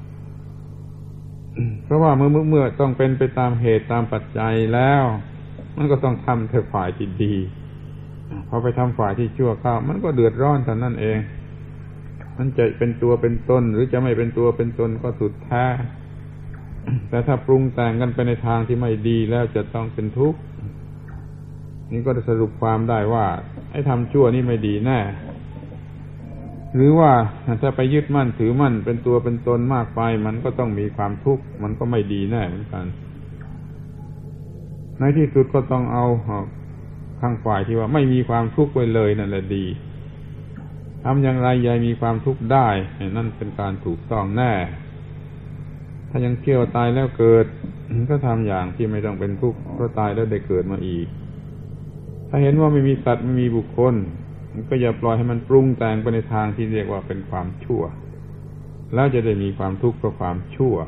เพราะว่าเมื่อต้องเป็นไปตามเหตุตามปัจจัยแล้วมันก็ต้องทำแต่ฝ่ายที่ดีพอไปทำฝ่ายที่ชั่วเข้ามันก็เดือดร้อนเท่านั้นเองมันจะเป็นตัวเป็นตนหรือจะไม่เป็นตัวเป็นตนก็สุดแท้แต่ถ้าปรุงแต่งกันไปในทางที่ไม่ดีแล้วจะต้องเป็นทุกข์นี่ก็จะสรุปความได้ว่าไอ้ทำชั่วนี่ไม่ดีแน่หรือว่าถ้าไปยึดมั่นถือมั่นเป็นตัวเป็นตนมากไปมันก็ต้องมีความทุกข์มันก็ไม่ดีแน่เหมือนกันในที่สุดก็ต้องเอาข้างฝ่ายที่ว่าไม่มีความทุกข์ไว้เลยนั่นแหละดีทำอย่างไรยายมีความทุกข์ได้นั่นเป็นการถูกต้องแน่ถ้ายังเชื่อตายแล้วเกิดก็ทำอย่างที่ไม่ต้องเป็นทุกข์เพราะตายแล้วได้เกิดมาอีกถ้าเห็นว่าไม่มีสัตว์ไม่มีบุคคลก็อย่าปล่อยให้มันปรุงแต่งไปในทางที่เรียกว่าเป็นความชั่วแล้วจะได้มีความทุกข์เพราะความชั่ว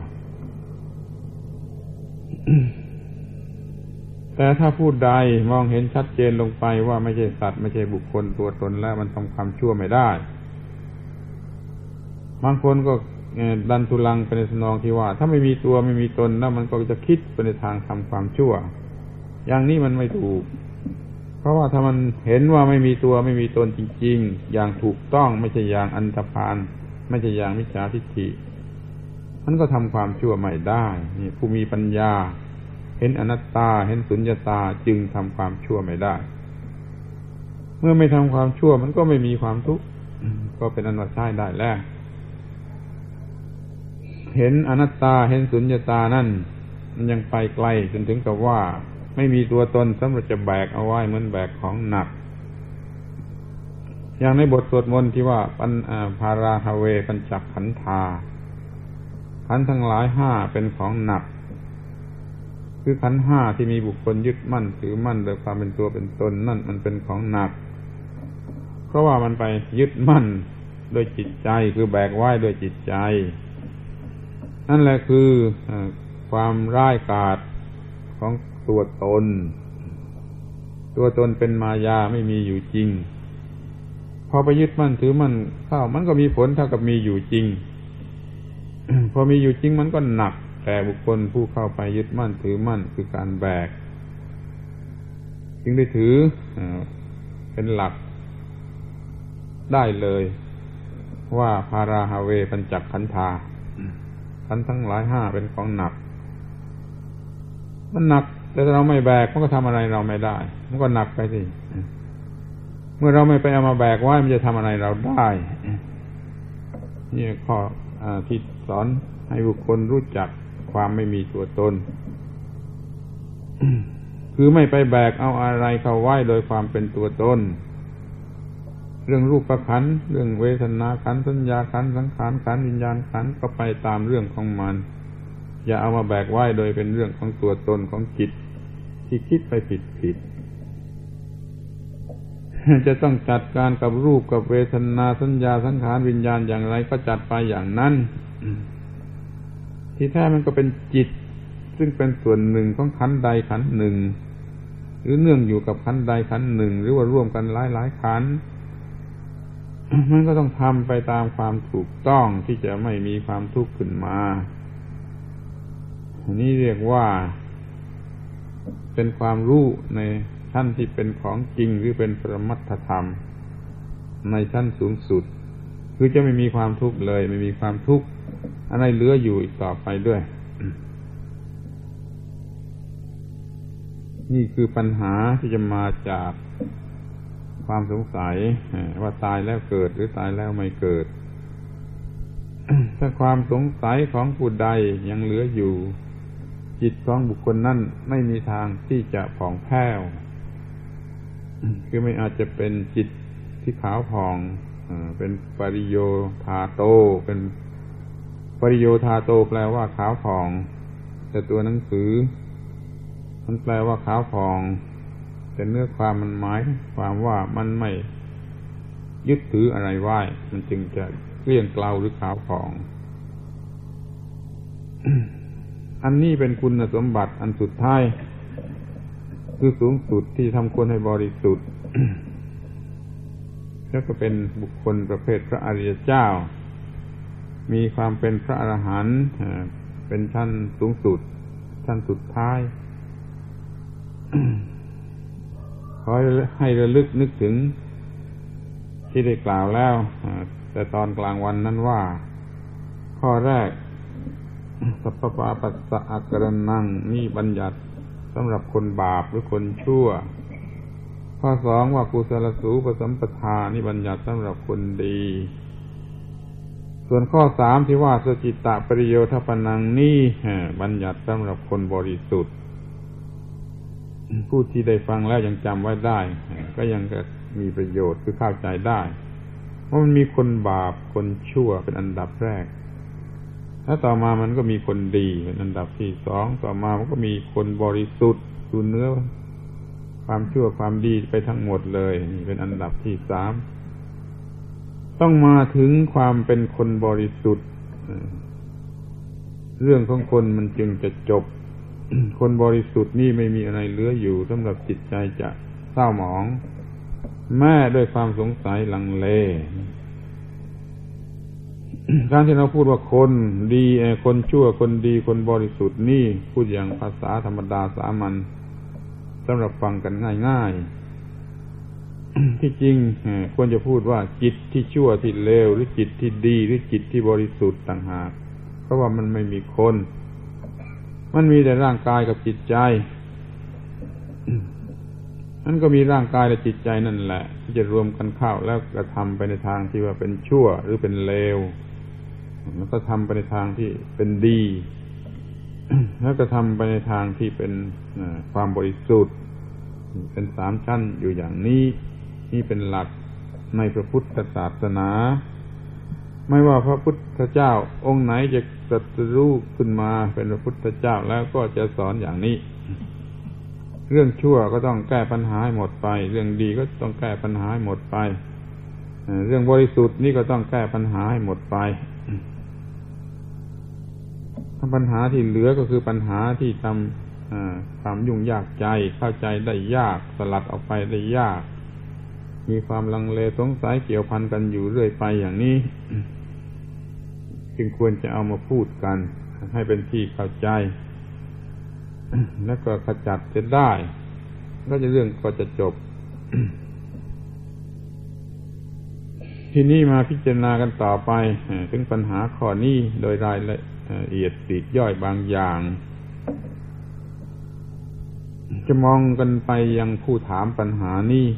แต่ถ้าผู้ใดมองเห็นชัดเจนลงไปว่าไม่ใช่สัตว์ไม่ใช่บุคคลตัวตนแล้วมันทำความชั่วไม่ได้บางคนก็ดันทุลังไปในทำนองที่ว่าถ้าไม่มีตัวไม่มีตนแล้วมันก็จะคิดไปในทางทำความชั่วอย่างนี้มันไม่ถูกเพราะว่าถ้ามันเห็นว่าไม่มีตัวไม่มีตนจริงๆอย่างถูกต้องไม่ใช่อย่างอันธพาลไม่ใช่อย่างมิจฉาทิฏฐิมันก็ทำความชั่วไม่ได้นี่ผู้มีปัญญาเห็นอนัตตาเห็นสุญญตาจึงทำความชั่วไม่ได้เมื่อไม่ทำความชั่วมันก็ไม่มีความทุกข์ก็เป็นอันว่าใช้ได้แล้วเห็นอนัตตาเห็นสุญญตานั่นมันยังไปไกลจนถึงกับว่าไม่มีตัวตนสำหรับจะแบกเอาไว้เหมือนแบกของหนักอย่างในบทสวดมนต์ที่ว่าภาราฮาเวปัญจขันธาขันธ์ทั้งหลายห้าเป็นของหนักคือขันธ์ห้าที่มีบุคคลยึดมั่นถือมั่นโดยความเป็นตัวเป็นตนนั่นมันเป็นของหนักเพราะว่ามันไปยึดมั่นโดยจิตใจคือแบกไว้โดยจิตใจนั่นแหละคือความร้ายกาจของตัวตนเป็นมายาไม่มีอยู่จริงพอไปยึดมั่นถือมั่นเข้ามันก็มีผลเท่ากับมีอยู่จริง พอมีอยู่จริงมันก็หนักแต่บุคคลผู้เข้าไปยึดมั่นถือมั่นคือการแบกจึงได้ถือเป็นหลักได้เลยว่าภาราฮาเวปัญจขันธาขันธ์ทั้งหลาย5เป็นของหนักมันหนักแต่เราไม่แบกมันก็ทำอะไรเราไม่ได้มันก็หนักไปสิเมื่อเราไม่ไปเอามาแบกไว้มันจะทำอะไรเราได้นี่ข้อที่สอนให้บุคคลรู้จักความไม่มีตัวตนคือไม่ไปแบกเอาอะไรเข้าไว้โดยความเป็นตัวตนเรื่องรูปขันธ์เรื่องเวทนาขันธ์สัญญาขันธ์สังขารขันธ์วิญญาณขันธ์ก็ไปตามเรื่องของมันอย่าเอามาแบกไว้โดยเป็นเรื่องของตัวตนของจิตที่คิดไปผิดจะต้องจัดการกับรูปกับเวทนาสัญญาสังขารวิญญาณอย่างไรก็จัดไปอย่างนั้นที่แท้มันก็เป็นจิตซึ่งเป็นส่วนหนึ่งของขันธ์ใดขันธ์หนึ่งหรือเนื่องอยู่กับขันธ์ใดขันธ์หนึ่งหรือว่าร่วมกันหลายขันธ์มันก็ต้องทำไปตามความถูกต้องที่จะไม่มีความทุกข์ขึ้นมาอันนี้เรียกว่าเป็นความรู้ในชั้นที่เป็นของจริงหรือเป็นปรมัตถธรรมในชั้นสูงสุดคือจะไม่มีความทุกข์เลยไม่มีความทุกข์อะไรเหลืออยู่อีกต่อไปด้วย นี่คือปัญหาที่จะมาจากความสงสัยว่าตายแล้วเกิดหรือตายแล้วไม่เกิด ถ้าความสงสัยของผู้ใดยังเหลืออยู่จิตของบุคคลนั้นไม่มีทางที่จะผ่องแผ้วคือไม่อาจจะเป็นจิตที่ขาวผ่องเป็นปริโยธาโตเป็นปริโยธาโตแปลว่าขาวผ่องแต่ตัวหนังสือมันแปลว่าขาวผ่องแต่เนื้อความมันหมายความว่ามันไม่ยึดถืออะไรไว้มันจึงจะเกลี้ยงเกลาหรือขาวผ่อง อันนี้เป็นคุณสมบัติอันสุดท้ายคือสูงสุดที่ทำคนให้บริสุทธิ์ แล้วก็เป็นบุคคลประเภทพระอริยเจ้ามีความเป็นพระอรหันต์เป็นชั้นสูงสุดชั้นสุดท้าย ขอให้ระลึกนึกถึงที่ได้กล่าวแล้วแต่ตอนกลางวันนั้นว่าข้อแรกสัพพปาปัสสะอาการนังนี่บัญญัติสำหรับคนบาปหรือคนชั่วข้อสองว่ากุศลสูปสัมปทานี่บัญญัติสำหรับคนดีส่วนข้อสามที่ว่าสจิตตปริโยทปนังนี่บัญญัติสำหรับคนบริสุทธิ์ผู้ที่ได้ฟังแล้วยังจำไว้ได้ก็ยังจะมีประโยชน์คือเข้าใจได้เพราะมันมีคนบาปคนชั่วเป็นอันดับแรกแล้วต่อมามันก็มีคนดีเป็นอันดับที่สองต่อมามันก็มีคนบริสุทธิ์ดูเนื้อความชั่วความดีไปทั้งหมดเลยนี่เป็นอันดับที่สามต้องมาถึงความเป็นคนบริสุทธิ์เรื่องของคนมันจึงจะจบ คนบริสุทธิ์นี่ไม่มีอะไรเหลืออยู่สำหรับจิตใจจะเศร้าหมองแม้ด้วยความสงสัยลังเล การที่เราพูดว่าคนดีคนชั่วคนดีคนบริสุทธิ์นี่พูดอย่างภาษาธรรมดาสามัญสำหรับฟังกันง่ายๆ ที่จริงควรจะพูดว่าจิตที่ชั่วที่เลวหรือจิตที่ดีหรือจิตที่บริสุทธิ์ต่างหากเพราะว่ามันไม่มีคนมันมีแต่ร่างกายกับจิตใจ นั่นก็มีร่างกายและจิตใจนั่นแหละที่จะรวมกันเข้าแล้วกระทำไปในทางที่ว่าเป็นชั่วหรือเป็นเลวแล้วก็ทำไปในทางที่เป็นดี แล้วก็ทำไปในทางที่เป็นความบริสุทธิ์เป็นสามชั้นอยู่อย่างนี้นี่เป็นหลักในพระพุทธศาสนาไม่ว่าพระพุทธเจ้าองค์ไหนจะตรัสรู้ขึ้นมาเป็นพระพุทธเจ้าแล้วก็จะสอนอย่างนี้เรื่องชั่วก็ต้องแก้ปัญหาให้หมดไปเรื่องดีก็ต้องแก้ปัญหาให้หมดไปเรื่องบริสุทธิ์นี่ก็ต้องแก้ปัญหาให้หมดไปปัญหาที่เหลือก็คือปัญหาที่ทำความยุ่งยากใจเข้าใจได้ยากสลัดออกไปได้ยากมีความลังเลสงสัยเกี่ยวพันกันอยู่เรื่อยไปอย่างนี้จึงควรจะเอามาพูดกันให้เป็นที่เข้าใจแล้วก็ขจัดจะได้ก็จะเรื่องก็จะจบทีนี้มาพิจารณากันต่อไปถึงปัญหาข้อนี้โดยรายละเอียดปลีกย่อยบางอย่างจะมองกันไปยังผู้ถามปัญหานี้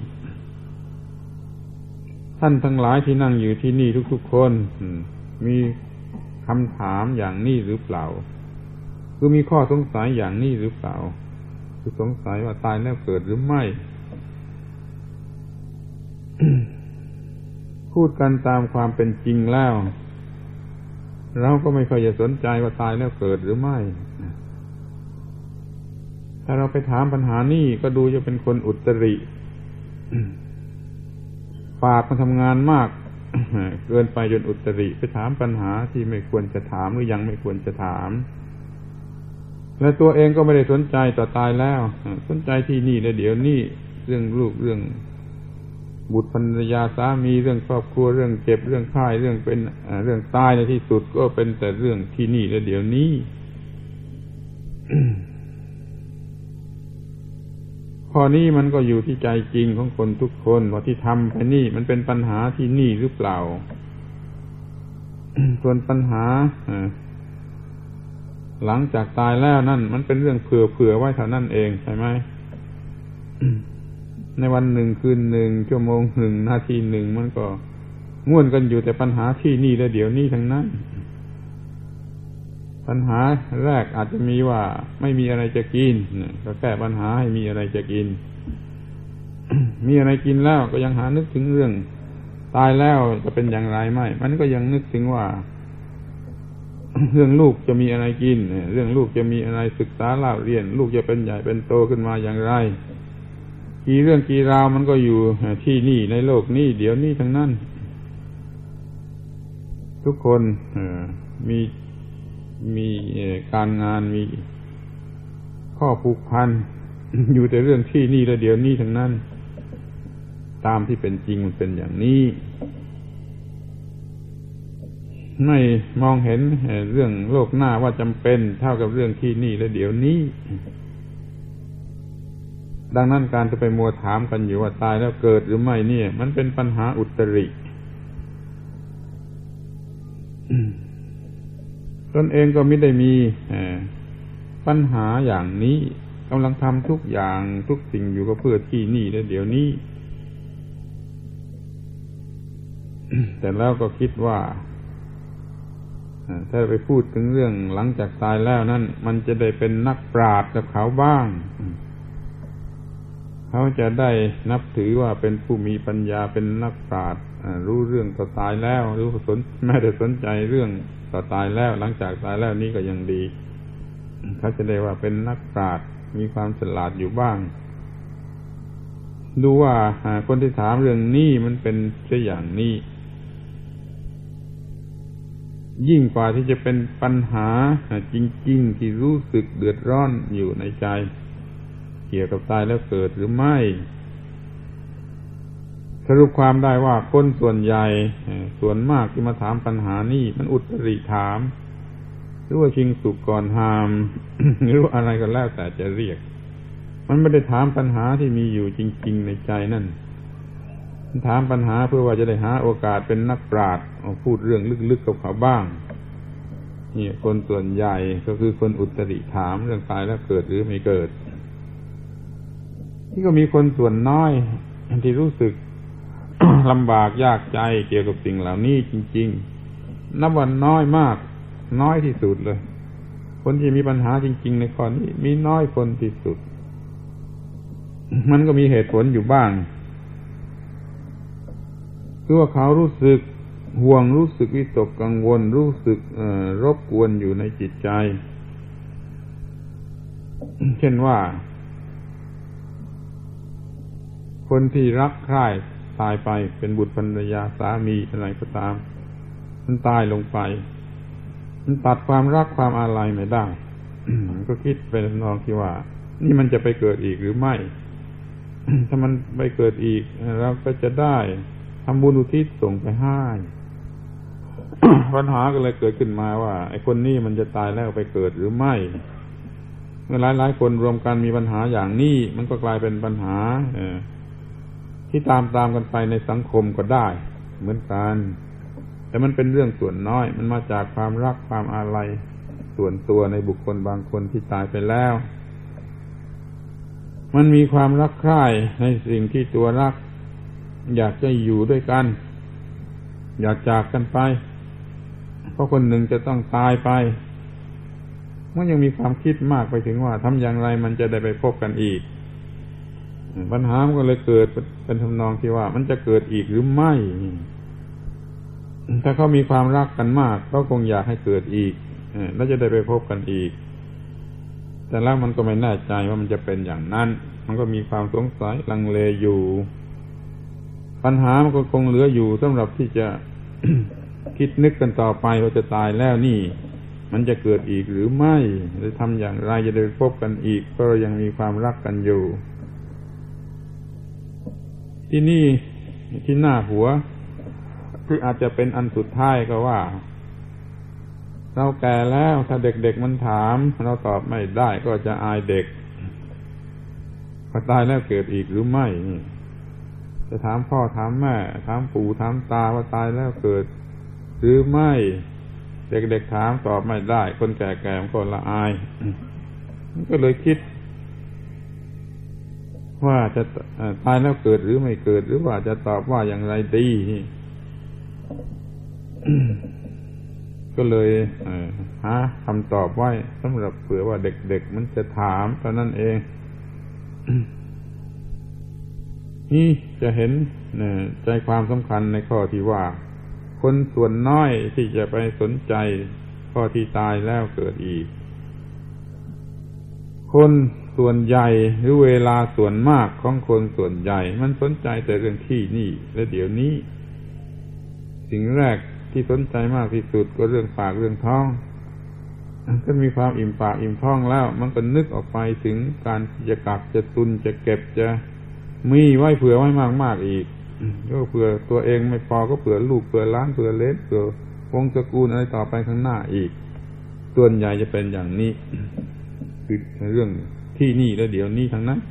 ท่านทั้งหลายที่นั่งอยู่ที่นี่ทุกๆคนมีคำถามอย่างนี้หรือเปล่าคือมีข้อสงสัยอย่างนี้หรือเปล่าคือสงสัยว่าตายแล้วเกิดหรือไม่ พูดกันตามความเป็นจริงแล้วเราก็ไม่ค่อยจะสนใจว่าตายแล้วเกิดหรือไม่ถ้าเราไปถามปัญหานี้ก็ดูจะเป็นคนอุตริ ปากมันทำงานมาก เกินไปจนอุตริไปถามปัญหาที่ไม่ควรจะถามหรือยังไม่ควรจะถามและตัวเองก็ไม่ได้สนใจต่อตายแล้วสนใจที่นี่และเดี๋ยวนี้เรื่องลูกเรื่องบุตรภรรยาสามีเรื่องครอบครัวเรื่องเจ็บเรื่องไข้เรื่องเป็นเรื่องตายในที่สุดก็เป็นแต่เรื่องที่นี่และเดี๋ยวนี้ ข้อนี้มันก็อยู่ที่ใจจริงของคนทุกคนว่าที่ทำไปนี่มันเป็นปัญหาที่นี่หรือเปล่า ส่วนปัญหาหลังจากตายแล้วนั่นมันเป็นเรื่องเผื่อไว้เท่านั้นเองใช่ไหม ในวันหนึ่งคืนหนึ่งชั่วโมงหนึ่งนาทีหนึ่งมันก็ง่วนกันอยู่แต่ปัญหาที่นี่และเดี๋ยวนี้ทั้งนั้นปัญหาแรกอาจจะมีว่าไม่มีอะไรจะกินก็แก้ปัญหาให้มีอะไรจะกิน มีอะไรกินแล้วก็ยังหานึกถึงเรื่องตายแล้วจะเป็นอย่างไรไม่มันก็ยังนึกถึงว่า เรื่องลูกจะมีอะไรกินเรื่องลูกจะมีอะไรศึกษาเล่าเรียนลูกจะเป็นใหญ่เป็นโตขึ้นมาอย่างไรกี่เรื่องกี่ราวมันก็อยู่ที่นี่ในโลกนี้เดี๋ยวนี้ทั้งนั้นทุกคนมีการงานมีข้อผูกพัน อยู่แต่เรื่องที่นี่และเดี๋ยวนี้ทั้งนั้นตามที่เป็นจริงมันเป็นอย่างนี้ไม่มองเห็นเรื่องโลกหน้าว่าจำเป็นเท่ากับเรื่องที่นี่และเดี๋ยวนี้ดังนั้นการจะไปมัวถามกันอยู่ว่าตายแล้วเกิดหรือไม่เนี่ยมันเป็นปัญหาอุตริตนเองก็ไม่ได้มีปัญหาอย่างนี้กำลังทำทุกอย่างทุกสิ่งอยู่ก็เพื่อที่นี่และเดี๋ยวนี้ แต่แล้วก็คิดว่าถ้าไปพูดถึงเรื่องหลังจากตายแล้วนั่นมันจะได้เป็นนักปราชญ์กับเขาบ้างเขาจะได้นับถือว่าเป็นผู้มีปัญญาเป็นนักปราชญ์รู้เรื่องต่อตายแล้วรู้แม้แต่สนใจเรื่องต่อตายแล้วหลังจากตายแล้วนี่ก็ยังดีเขาจะได้ว่าเป็นนักปราชญ์มีความฉลาดอยู่บ้างดูว่าคนที่ถามเรื่องนี้มันเป็นเช่นอย่างนี้ยิ่งกว่าที่จะเป็นปัญหาจริงๆที่รู้สึกเดือดร้อนอยู่ในใจเกี่ยวกับตายแล้วเกิดหรือไม่สรุปความได้ว่าคนส่วนใหญ่ส่วนมากที่มาถามปัญหานี้มันอุตริถามหรือว่าชิงสุกก่อนหาม หรืออะไรก็แล้วแต่จะเรียกมันไม่ได้ถามปัญหาที่มีอยู่จริงๆในใจนั่นมันถามปัญหาเพื่อว่าจะได้หาโอกาสเป็นนักปราชญ์พูดเรื่องลึกๆกับเขาบ้างนี่คนส่วนใหญ่ก็คือคนอุตริถามเรื่องตายแล้วเกิดหรือไม่เกิดที่ก็มีคนส่วนน้อยที่รู้สึก ลำบากยากใจเกี่ยวกับสิ่งเหล่านี้จริงๆนับว่าน้อยมากน้อยที่สุดเลยคนที่มีปัญหาจริงๆในข้อนี้มีน้อยคนที่สุด มันก็มีเหตุผลอยู่บ้างคือว่าเขารู้สึกห่วงรู้สึกวิตกกังวลรู้สึกรบกวนอยู่ในจิตใจ เช่นว่าคนที่รักใคร่ตายไปเป็นบุตรภรรยาสามีอะไรก็ตามมันตายลงไปมันตัดความรักความอาลัยไม่ได้ ก็คิดไปทำนองที่ว่านี่มันจะไปเกิดอีกหรือไม่ ถ้ามันไปเกิดอีกเราก็จะได้ทำบุญอุทิศส่งไปให้ ปัญหาก็เลยเกิดขึ้นมาว่าไอ้คนนี้มันจะตายแล้วไปเกิดหรือไม่เมื่อหลายๆคนรวมกันมีปัญหาอย่างนี้มันก็กลายเป็นปัญหาที่ตามกันไปในสังคมก็ได้เหมือนกันแต่มันเป็นเรื่องส่วนน้อยมันมาจากความรักความอาลัยส่วนตัวในบุคคลบางคนที่ตายไปแล้วมันมีความรักใคร่ในสิ่งที่ตัวรักอยากจะอยู่ด้วยกันอยากจากกันไปเพราะคนหนึ่งจะต้องตายไปมันยังมีความคิดมากไปถึงว่าทำอย่างไรมันจะได้ไปพบกันอีกปัญหามันก็เลยเกิดเป็นทำนองที่ว่ามันจะเกิดอีกหรือไม่ถ้าเขามีความรักกันมากเขาคงอยากให้เกิดอีกแล้วจะได้ไปพบกันอีกแต่แล้วมันก็ไม่แน่ใจว่ามันจะเป็นอย่างนั้นมันก็มีความสงสัยลังเลอยู่ปัญหามันก็คงเหลืออยู่สำหรับที่จะ คิดนึกกันต่อไปว่าจะตายแล้วนี่มันจะเกิดอีกหรือไม่จะทำอย่างไรจะได้พบกันอีกเพราะเรายังมีความรักกันอยู่ที่นี่ที่หน้าหัวที่อาจจะเป็นอันสุดท้ายก็ว่าเราแก่แล้วถ้าเด็กๆมันถามเราตอบไม่ได้ก็จะอายเด็กพอตายแล้วเกิดอีกหรือไม่จะถามพ่อถามแม่ถามปู่ถามตาว่าตายแล้วเกิดหรือไม่เด็กๆถามตอบไม่ได้คนแก่ๆมันก็ละอายก็เลยคิดว่าจะตายแล้วเกิดหรือไม่เกิดหรือว่าจะตอบว่าอย่างไรดีก็เลยหาคำตอบไว้สำหรับเผื่อว่าเด็กๆมันจะถามเท่านั้นเอง นี่จะเห็นใจความสำคัญในข้อที่ว่าคนส่วนน้อยที่จะไปสนใจข้อที่ตายแล้วเกิดอีกคนส่วนใหญ่หรือเวลาส่วนมากของคนส่วนใหญ่มันสนใจแต่เรื่องที่นี่และเดี๋ยวนี้สิ่งแรกที่สนใจมากที่สุดก็เรื่องปากเรื่องท้องถ้ามีความอิ่มปากอิ่มท้องแล้วมันก็นึกออกไปถึงการจะกักจะตุนจะเก็บจะมีไว้เผื่อไว้มากๆอีกก็เผื่อตัวเองไม่พอก็เผื่อลูกเผื่อหลานเผื่อเลนเผื่อวงศ์ตระกูลอะไรต่อไปข้างหน้าอีกส่วนใหญ่จะเป็นอย่างนี้คือเรื่องที่นี่และเดี๋ยวนี้ทั้งนั้น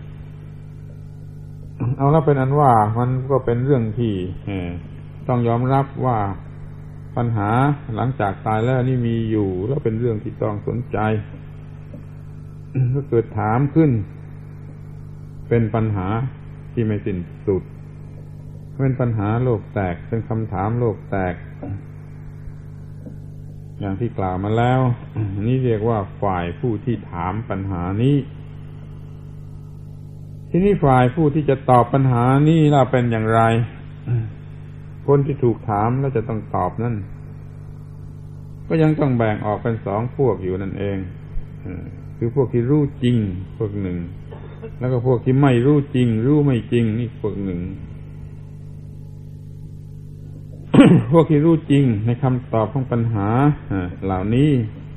เอาละเป็นอันว่ามันก็เป็นเรื่องที่ต้องยอมรับว่าปัญหาหลังจากตายแล้วนี่มีอยู่แล้วเป็นเรื่องที่ต้องสนใจก็เกิดถามขึ้นเป็นปัญหาที่ไม่สิ้นสุดเป็นปัญหาโลกแตกเป็นคำถามโลกแตกอย่างที่กล่าวมาแล้วนี่เรียกว่าฝ่ายผู้ที่ถามปัญหานี้ที่นี่ฝ่ายผู้ที่จะตอบปัญหานี้ล่ะเป็นอย่างไรคนที่ถูกถามแล้วจะต้องตอบนั่นก็ยังต้องแบ่งออกเป็นสองพวกอยู่นั่นเองคือพวกที่รู้จริงพวกหนึ่งแล้วก็พวกที่ไม่รู้จริงรู้ไม่จริงนี่พวกหนึ่ง พวกที่รู้จริงในคำตอบของปัญหาเหล่านี้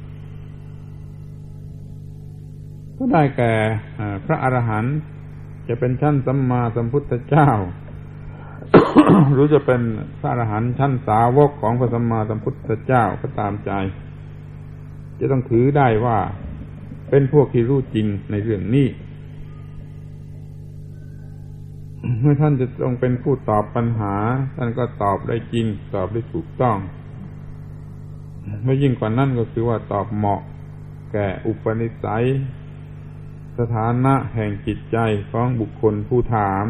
ก็ได้แก่พระอรหันต์จะเป็นชั้นสัมมาสัมพุทธเจ้า หรือจะเป็นพระอรหันต์ชั้นสาวกของพระสัมมาสัมพุทธเจ้าก็ตามใจจะต้องถือได้ว่าเป็นพวกที่รู้จริงในเรื่องนี้เมื่อท่านจะต้องเป็นผู้ตอบปัญหาท่านก็ตอบได้จริงตอบได้ถูกต้องไม่ยิ่งกว่านั้นก็คือว่าตอบเหมาะแก่อุปนิสัยสถานะแห่งจิตใจของบุคคลผู้ถาม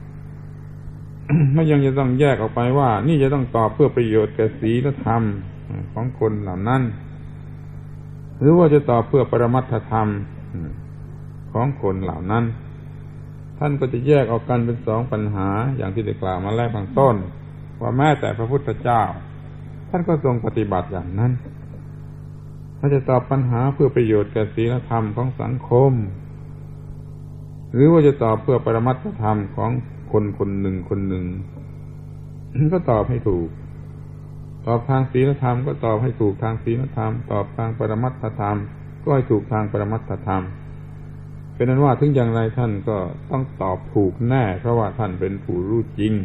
ไม่ยังจะต้องแยกออกไปว่านี่จะต้องตอบเพื่อประโยชน์แก่ศีลธรรมของคนเหล่านั้นหรือว่าจะตอบเพื่อปรมัตถธรรมของคนเหล่านั้นท่านก็จะแยกออกกันเป็นสองปัญหาอย่างที่ได้กล่าวมาแล้วข้างต้นว่าแม้แต่พระพุทธเจ้าท่านก็ทรงปฏิบัติอย่างนั้นถ้าจะตอบปัญหาเพื่อประโยชน์แก่ศีลธรรมของสังคมหรือว่าจะตอบเพื่อปรมัตถธรรมของคนคนหนึ่งคนหนึ่งก็ตอบให้ถูกตอบทางศีลธรรมก็ตอบให้ถูกทางศีลธรรมตอบทางปรมัตถธรรมก็ให้ถูกทางปรมัตถธรรมเป็นนั้นว่าถึงอย่างไรท่านก็ต้องตอบถูกแน่เพราะว่าท่านเป็นผู้รู้จริง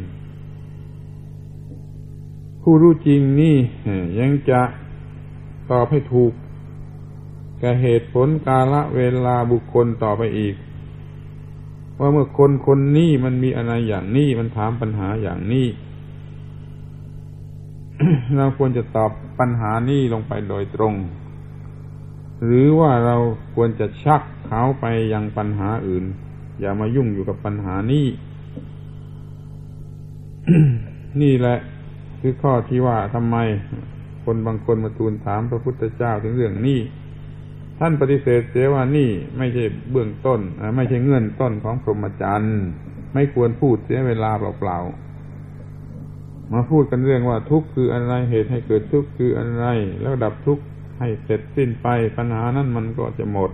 ผู้รู้จริงนี่ยังจะตอบให้ถูกแก่เหตุผลกาลเวลาบุคคลต่อไปอีกว่าเมื่อคนคนนี้มันมีอะไรอย่างนี้มันถามปัญหาอย่างนี้เราควรจะตอบปัญหานี้ลงไปโดยตรงหรือว่าเราควรจะชักเขาไปยังปัญหาอื่นอย่ามายุ่งอยู่กับปัญหานี้ นี่แหละคือข้อที่ว่าทำไมคนบางคนมาทูลถามพระพุทธเจ้าถึงเรื่องนี้ท่านปฏิเสธเสียว่านี่ไม่ใช่เบื้องต้นไม่ใช่เงื่อนต้นของพรหมจรรย์ไม่ควรพูดเสียเวลาเปล่าๆมาพูดกันเรื่องว่าทุกข์คืออะไรเหตุให้เกิดทุกข์คืออะไรแล้วดับทุกข์ให้เสร็จสิ้นไปปัญหานั้นมันก็จะหมด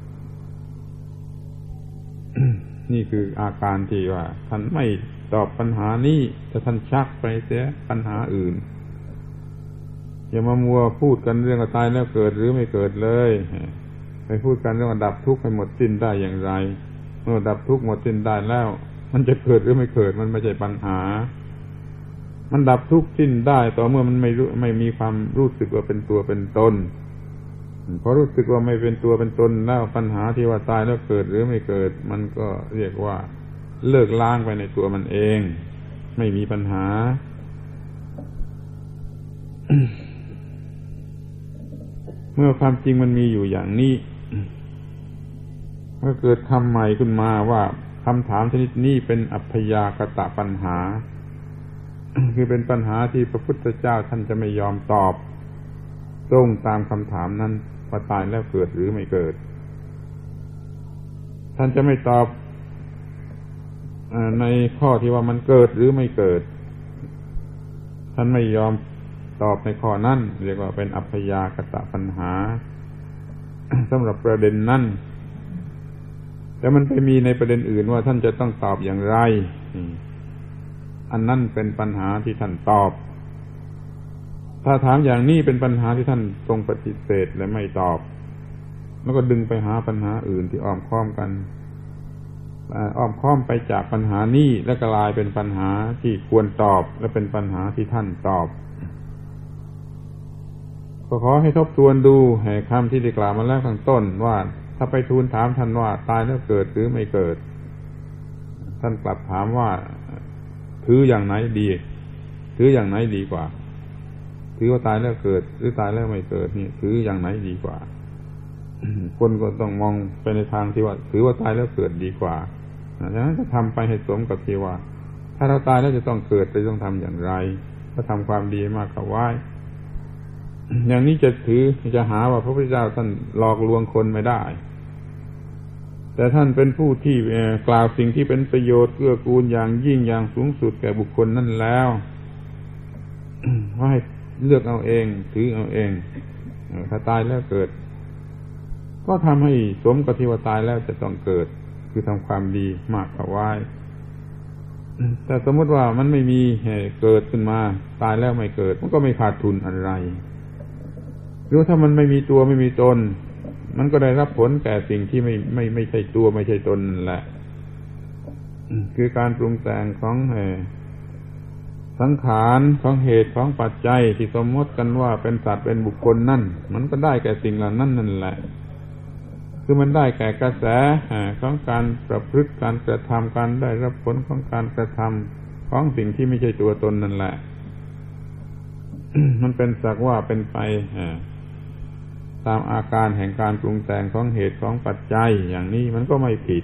นี่คืออาการที่ว่าท่านไม่ตอบปัญหานี้แต่ท่านชักไปเสียปัญหาอื่นอย่ามามัวพูดกันเรื่องตายแล้วเกิดหรือไม่เกิดเลยไปพูดกันเรื่องดับทุกข์ให้หมดสิ้นได้อย่างไรเมื่อดับทุกข์หมดสิ้นได้แล้วมันจะเกิดหรือไม่เกิดมันไม่ใช่ปัญหามันดับทุกข์สิ้นได้ต่อเมื่อมันไม่มีความรู้สึกว่าเป็นตัวเป็นตนพอรู้สึกว่าไม่เป็นตัวเป็นตนแล้วปัญหาที่ว่าตายแล้วเกิดหรือไม่เกิดมันก็เรียกว่าเลิกล้างไปในตัวมันเองไม่มีปัญหา เมื่อความจริงมันมีอยู่อย่างนี้ก็เกิดคำใหม่ขึ้นมาว่าคำถามชนิดนี้เป็นอัพพยากตปัญหา คือเป็นปัญหาที่พระพุทธเจ้าท่านจะไม่ยอมตอบตรงตามคำถามนั้นว่าตายแล้วเกิดหรือไม่เกิดท่านจะไม่ตอบในข้อที่ว่ามันเกิดหรือไม่เกิดท่านไม่ยอมตอบในข้อนั้นเรียกว่าเป็นอัพพยากตปัญหา สำหรับประเด็นนั้นแต่มันไปมีในประเด็นอื่นว่าท่านจะต้องตอบอย่างไรอันนั้นเป็นปัญหาที่ท่านตอบถ้าถามอย่างนี้เป็นปัญหาที่ท่านทรงปฏิเสธและไม่ตอบแล้วก็ดึงไปหาปัญหาอื่นที่อ้อมค้อมกันอ้อมค้อมไปจากปัญหานี้และกลายเป็นปัญหาที่ควรตอบและเป็นปัญหาที่ท่านตอบก็ขอให้ทบทวนดูให้คำที่ได้กล่าวมาแล้วข้างต้นว่าถ้าไปทูลถามท่านว่าตายแล้วเกิดหรือไม่เกิดท่านกลับถามว่าถืออย่างไหนดีถืออย่างไหนดีกว่าถือว่าตายแล้วเกิดหรือตายแล้วไม่เกิดนี่ถืออย่างไหนดีกว่า คนก็ต้องมองไปในทางที่ว่าถือว่าตายแล้วเกิดดีกว่าดังนั้นก็ทำไปให้สมกับที่ว่าถ้าเราตายแล้วจะต้องเกิดจะต้องทำอย่างไรก็ทำความดีมากเข้าไว้ อย่างนี้จะถือจะหาว่าพระพุทธเจ้าท่านหลอกลวงคนไม่ได้แต่ท่านเป็นผู้ที่กล่าวสิ่งที่เป็นประโยชน์เกื้อกูลอย่างยิ่งอย่างสูงสุดแก่บุคคลนั่นแล้วให้เลือกเอาเองถือเอาเองถ้าตายแล้วเกิดก็ทำให้สมกับที่ว่าตายแล้วจะต้องเกิดคือทำความดีมากเข้าไว้แต่สมมติว่ามันไม่มีเกิดขึ้นมาตายแล้วไม่เกิดมันก็ไม่ขาดทุนอะไรหรือถ้ามันไม่มีตัวไม่มีตนมันก็ได้รับผลแก่สิ่งที่ไม่ใช่ตัวไม่ใช่ตนนั่นแหละคือการปรุงแต่งของสังขารของเหตุของปัจจัยที่สมมติกันว่าเป็นสัตว์เป็นบุคคลนั่นมันก็ได้แก่สิ่งเหล่านั้นนั่นแหละคือมันได้แก่กระแสของการประพฤติการกระทำการได้รับผลของการกระทำของสิ่งที่ไม่ใช่ตัวตนนั่นแหละ มันเป็นสักว่าเป็นไปตามอาการแห่งการปรุงแต่งของเหตุของปัจจัยอย่างนี้มันก็ไม่ผิด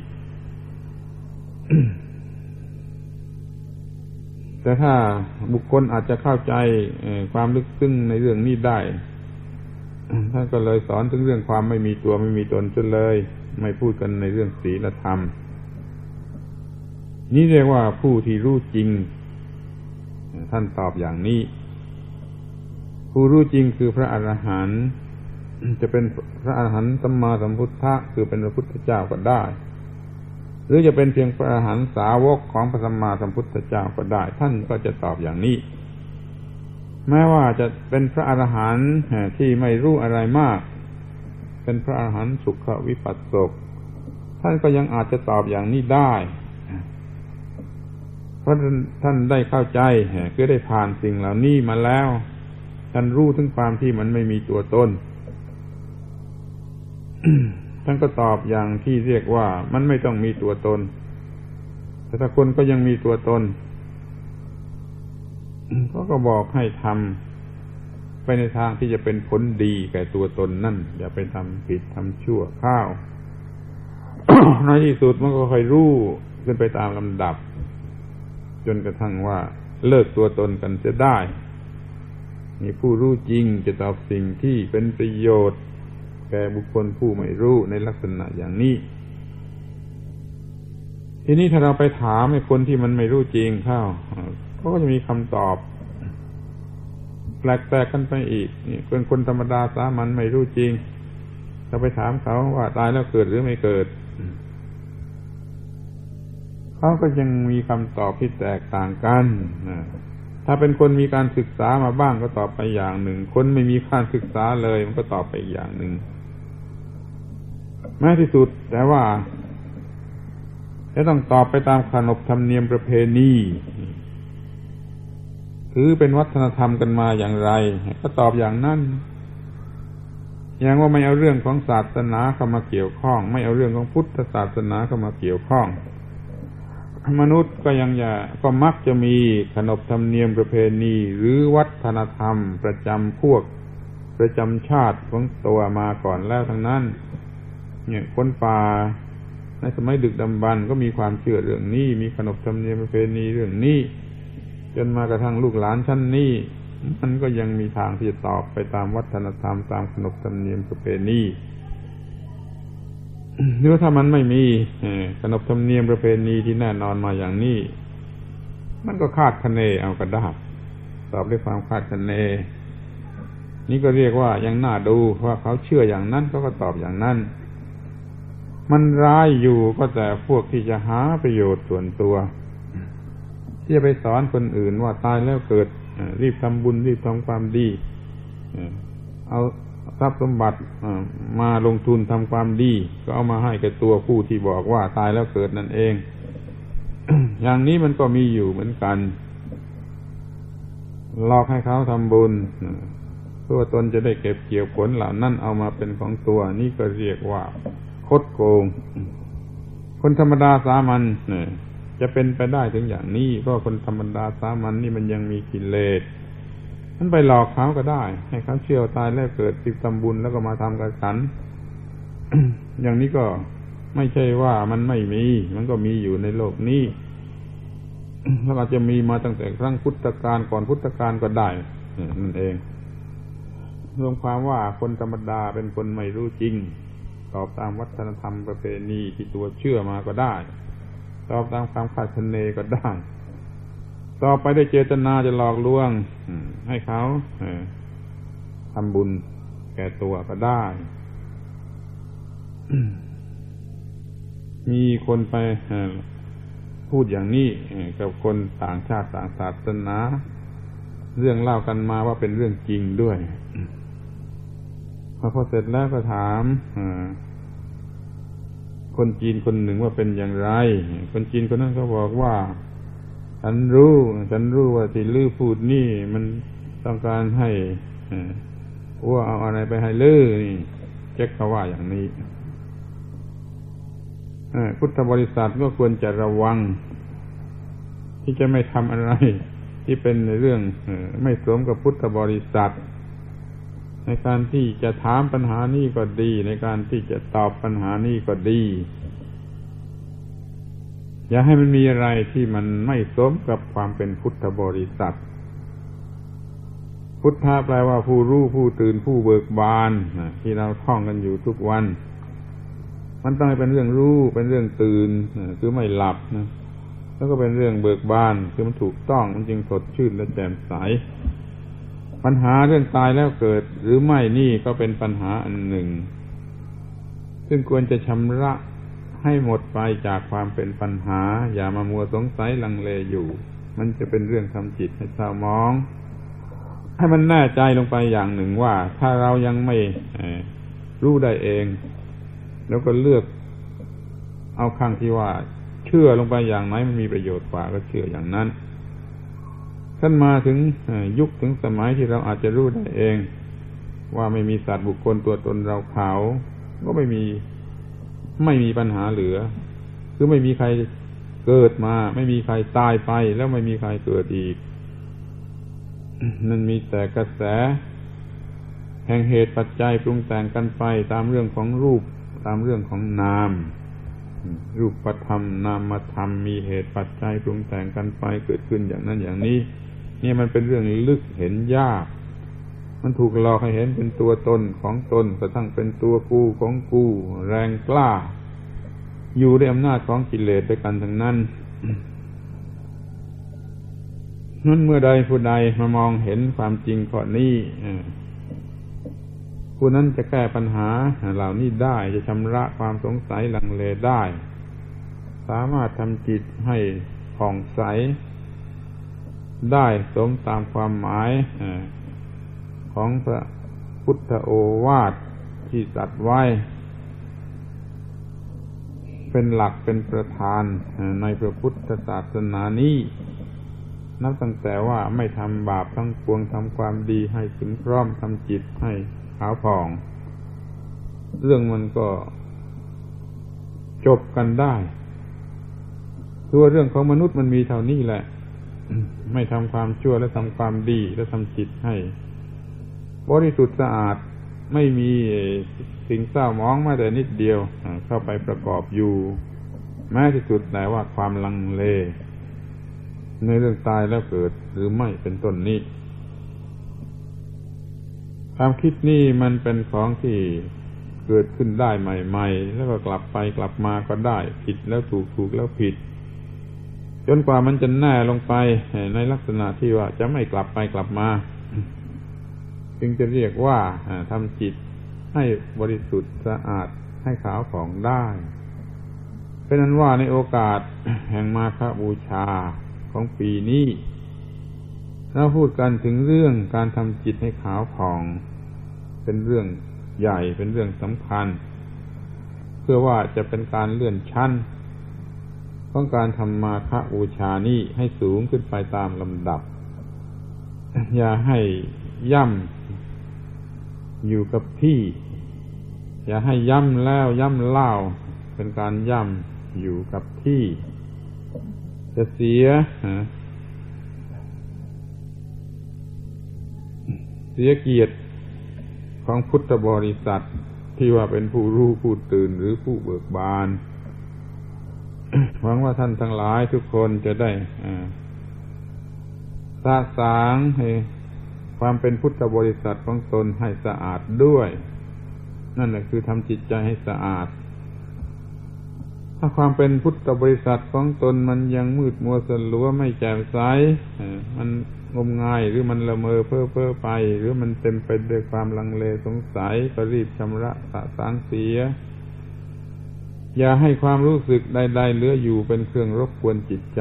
แต่ถ้าบุคคลอาจจะเข้าใจความลึกซึ้งในเรื่องนี้ได้ท่านก็เลยสอนถึงเรื่องความไม่มีตัวไม่มีตนจนเลยไม่พูดกันในเรื่องศีลธรรมนี่เรียกว่าผู้ที่รู้จริงท่านตอบอย่างนี้ผู้รู้จริงคือพระอรหันต์จะเป็นพระอรหันต์สัมมาสัมพุทธะคือเป็นพระพุทธเจ้าก็ได้หรือจะเป็นเพียงพระอรหันต์สาวกของพระสัมมาสัมพุทธเจ้าก็ได้ท่านก็จะตอบอย่างนี้แม้ว่าจะเป็นพระอรหันต์ที่ไม่รู้อะไรมากเป็นพระอรหันต์สุขวิปัสสกท่านก็ยังอาจจะตอบอย่างนี้ได้เพราะท่านได้เข้าใจคือได้ผ่านสิ่งเหล่านี้มาแล้วท่านรู้ถึงความที่มันไม่มีตัวตน ท่านก็ตอบอย่างที่เรียกว่ามันไม่ต้องมีตัวตนแต่ถ้าคนก็ยังมีตัวตนเขาก็บอกให้ทำไปในทางที่จะเป็นผลดีแก่ตัวตนนั่นอย่าไปทำผิดทำชั่วข้าว ในที่สุดมันก็ค่อยรู้ขึ้นไปตามลำดับจนกระทั่งว่าเลิกตัวตนกันจะได้มีผู้รู้จริงจะตอบสิ่งที่เป็นประโยชน์แก่บุคคลผู้ไม่รู้ในลักษณะอย่างนี้ทีนี้ถ้าเราไปถามไอ้คนที่มันไม่รู้จริงเข้าเขาก็จะมีคำตอบแปลกๆกันไปอีกนี่คนธรรมดาสามัญไม่รู้จริงเราไปถามเขาว่าตายแล้วเกิดหรือไม่เกิดเขาก็ยังมีคำตอบที่แตกต่างกันถ้าเป็นคนมีการศึกษามาบ้างก็ตอบไปอย่างหนึ่งคนไม่มีการศึกษาเลยมันก็ตอบไปอีกอย่างหนึ่งแม้ที่สุดแต่ว่าจะต้องตอบไปตามขนบธรรมเนียมประเพณีถือเป็นวัฒนธรรมกันมาอย่างไรก็ตอบอย่างนั้นอย่างว่าไม่เอาเรื่องของศาสนาเข้ามาเกี่ยวข้องไม่เอาเรื่องของพุทธศาสนาเข้ามาเกี่ยวข้องมนุษย์ก็มักจะมีขนบธรรมเนียมประเพณีหรือวัฒนธรรมประจำพวกประจำชาติของตัวมาก่อนแล้วทั้งนั้นเนี่ยคนป่าในสมัยดึกดำบรรพ์ก็มีความเชื่อเรื่องนี้มีขนบธรรมเนียมประเพณีเรื่องนี้จนมากระทั่งลูกหลานชั้นนี้มันก็ยังมีทางที่จะตอบไปตามวัฒนธรรมตามขนบธรรมเนียมประเพณีหรือถ้ามันไม่มีขนบธรรมเนียมประเพณีที่แน่นอนมาอย่างนี้มันก็คาดคะเนเอาก็ได้ตอบด้วยความคาดคะเนนี่ก็เรียกว่ายังน่าดูว่าเขาเชื่ออย่างนั้นเขาก็ตอบอย่างนั้นมันร้ายอยู่ก็แต่พวกที่จะหาประโยชน์ส่วนตัวที่จะไปสอนคนอื่นว่าตายแล้วเกิดรีบทำบุญรีบทำความดีเอาทรัพย์สมบัติมาลงทุนทำความดีก็เอามาให้แก่ตัวผู้ที่บอกว่าตายแล้วเกิดนั่นเอง อย่างนี้มันก็มีอยู่เหมือนกันหลอกให้เขาทำบุญเพื่อตนจะได้เก็บเกี่ยวผลเหล่านั้นเอามาเป็นของตัวนี่ก็เรียกว่าคดโกงคนธรรมดาสามัญจะเป็นไปได้ถึงอย่างนี้เพราะคนธรรมดาสามัญนี่มันยังมีกิเลสมันไปหลอกเขาก็ได้ให้เขาเชื่อตายแล้วเกิดติดทำบุญแล้วก็มาทำกับฉัน อย่างนี้ก็ไม่ใช่ว่ามันไม่มีมันก็มีอยู่ในโลกนี้ แล้วอาจจะมีมาตั้งแต่ครั้งพุทธกาลก่อนพุทธกาลก็ได้นั่นเองรวมความว่าคนธรรมดาเป็นคนไม่รู้จริงตอบตามวัฒนธรรมประเพณีที่ตัวเชื่อมาก็ได้ตอบตามความคาดคะเนก็ได้ต่อไปได้เจตนาจะหลอกลวงให้เขาทำบุญแก่ตัวก็ได้ มีคนไปพูดอย่างนี้กับคนต่างชาติต่างศาสนาเรื่องเล่ากันมาว่าเป็นเรื่องจริงด้วยพอเสร็จแล้วก็ถามคนจีนคนหนึ่งว่าเป็นอย่างไรคนจีนคนนั้นก็บอกว่าฉันรู้ว่าที่ลือพูดนี่มันต้องการให้ว่าเอาอะไรไปให้ลือนี่เจ๊กเขาว่าอย่างนี้พุทธบริษัทก็ควรจะระวังที่จะไม่ทำอะไรที่เป็นในเรื่องไม่สมกับพุทธบริษัทในการที่จะถามปัญหานี้ก็ดีในการที่จะตอบปัญหานี้ก็ดีอย่าให้มันมีอะไรที่มันไม่สมกับความเป็นพุทธบริษัทพุทธะแปลว่าผู้รู้ผู้ตื่นผู้เบิกบานที่เราท่องกันอยู่ทุกวันมันต้องให้เป็นเรื่องรู้เป็นเรื่องตื่นคือไม่หลับนะแล้วก็เป็นเรื่องเบิกบานคือมันถูกต้องมันจึงสดชื่นและแจ่มใสปัญหาเรื่องตายแล้วเกิดหรือไม่นี่ก็เป็นปัญหาอันหนึ่งซึ่งควรจะชำระให้หมดไปจากความเป็นปัญหาอย่ามามัวสงสัยลังเลอยู่มันจะเป็นเรื่องทำจิตให้เศร้าหมองให้มันแน่ใจลงไปอย่างหนึ่งว่าถ้าเรายังไม่รู้ได้เองแล้วก็เลือกเอาข้างที่ว่าเชื่อลงไปอย่างไหนมันมีประโยชน์กว่าก็เชื่ออย่างนั้นท่านมาถึงยุคถึงสมัยที่เราอาจจะรู้ได้เองว่าไม่มีสัตว์บุคคลตัวตนเราเขาก็ไม่มีปัญหาเหลือคือไม่มีใครเกิดมาไม่มีใครตายไปแล้วไม่มีใครเกิดอีกมันมีแต่กระแสแห่งเหตุปัจจัยปรุงแต่งกันไปตามเรื่องของรูปตามเรื่องของนามรูปธรรมนามธรรมมีเหตุปัจจัยปรุงแต่งกันไปเกิดขึ้นอย่างนั้นอย่างนี้นี่มันเป็นเรื่องลึกเห็นยากมันถูกหลอกให้เห็นเป็นตัวตนของตนกระทั่งเป็นตัวกูของกูแรงกล้าอยู่ด้วยอำนาจของกิเลสด้วยกันทั้งนั้นนั้นเมื่อใดผู้ใดมามองเห็นความจริงข้อนี้ผู้นั้นจะแก้ปัญหาเหล่านี้ได้จะชำระความสงสัยลังเลได้สามารถทำจิตให้ผ่องใสได้สมตามความหมายของพระพุทธโอวาทที่ตรัสไว้เป็นหลักเป็นประธานในพระพุทธศาสนานี้นับตั้งแต่ว่าไม่ทำบาปทั้งปวงทำความดีให้ถึงพร้อมทำจิตให้ขาวผ่องเรื่องมันก็จบกันได้ตัวเรื่องของมนุษย์มันมีเท่านี้แหละไม่ทำความชั่วและทำความดีและทำจิตให้บริสุทธิ์สะอาดไม่มีสิ่งเศร้าหมองแม้แต่นิดเดียวเข้าไปประกอบอยู่แม้ที่สุดแต่ว่าความลังเลในเรื่องตายแล้วเกิดหรือไม่เป็นต้นนี้ความคิดนี่มันเป็นของที่เกิดขึ้นได้ใหม่ๆแล้วก็กลับไปกลับมาก็ได้ผิดแล้วถูกถูกแล้วผิดจนกว่ามันจะแน่ลงไปในลักษณะที่ว่าจะไม่กลับไปกลับมาจึงจะเรียกว่าทำจิตให้บริสุทธิ์สะอาดให้ขาวผ่องได้เป็นนั้นว่าในโอกาสแห่งมาฆบูชาของปีนี้เราพูดกันถึงเรื่องการทำจิตให้ขาวผ่องเป็นเรื่องใหญ่เป็นเรื่องสำคัญเพื่อว่าจะเป็นการเลื่อนชั้นของการทำมาฆบูชานี้ให้สูงขึ้นไปตามลำดับอย่าให้ย่ำอยู่กับที่อย่าให้ย่ำแล้วย่ำเล่าเป็นการย่ำอยู่กับที่จะเสียเกียรติของพุทธบริษัทที่ว่าเป็นผู้รู้ผู้ตื่นหรือผู้เบิกบานหวังว่าท่านทั้งหลายทุกคนจะได้สะสางให้ความเป็นพุทธบริษัทของตนให้สะอาดด้วยนั่นแหละคือทำจิตใจให้สะอาดถ้าความเป็นพุทธบริษัทของตนมันยังมืดมัวสลัวไม่แจ่มใสมันงมงายหรือมันละเมอเพ้อเพ้อไปหรือมันเต็มไปด้วยความลังเลสงสัยก็รีบชำระสะสางเสียอย่าให้ความรู้สึกใดๆเหลืออยู่เป็นเครื่องรบกวนจิตใจ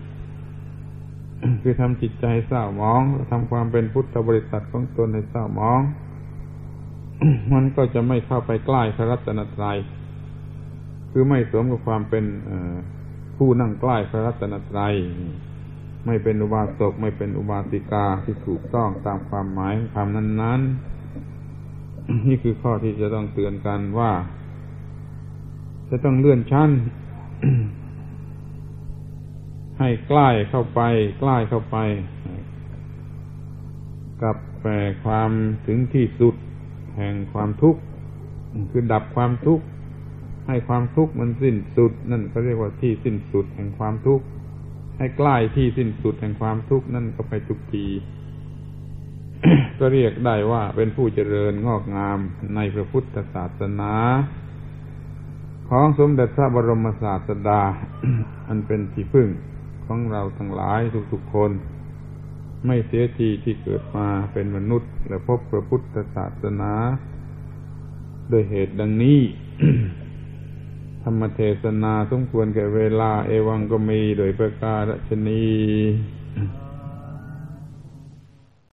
คือทำจิตใจเศร้าหมองทำความเป็นพุทธบริษัทของตนให้เศร้าหมอง มันก็จะไม่เข้าไปใกล้พระรัตนตรัยคือไม่สมกับความเป็นผู้นั่งใกล้พระรัตนตรัยไม่เป็นอุบาสกไม่เป็นอุบาสิกาที่ถูกต้องตามความหมายของคำนั้นๆ นี่คือข้อที่จะต้องเตือนกันว่าจะต้องเลื่อนชั้น ให้ใกล้เข้าไปกับความถึงที่สุดแห่งความทุกข์คือดับความทุกข์ให้ความทุกข์มันสิ้นสุดนั่นก็เรียกว่าที่สิ้นสุดแห่งความทุกข์ให้ใกล้ที่สิ้นสุดแห่งความทุกข์นั่นก็ไปทุกที ก็เรียกได้ว่าเป็นผู้เจริญงอกงามในพระพุทธศาสนาของสมเด็จพระบรมศาสดา อันเป็นที่พึ่งของเราทั้งหลายทุกๆคนไม่เสียทีที่เกิดมาเป็นมนุษย์และพบพระพุทธศาสนาโดยเหตุดังนี้ ธรรมเทศนาสมควรแก่เวลาเอวังก็มีโดยประการฉะนี้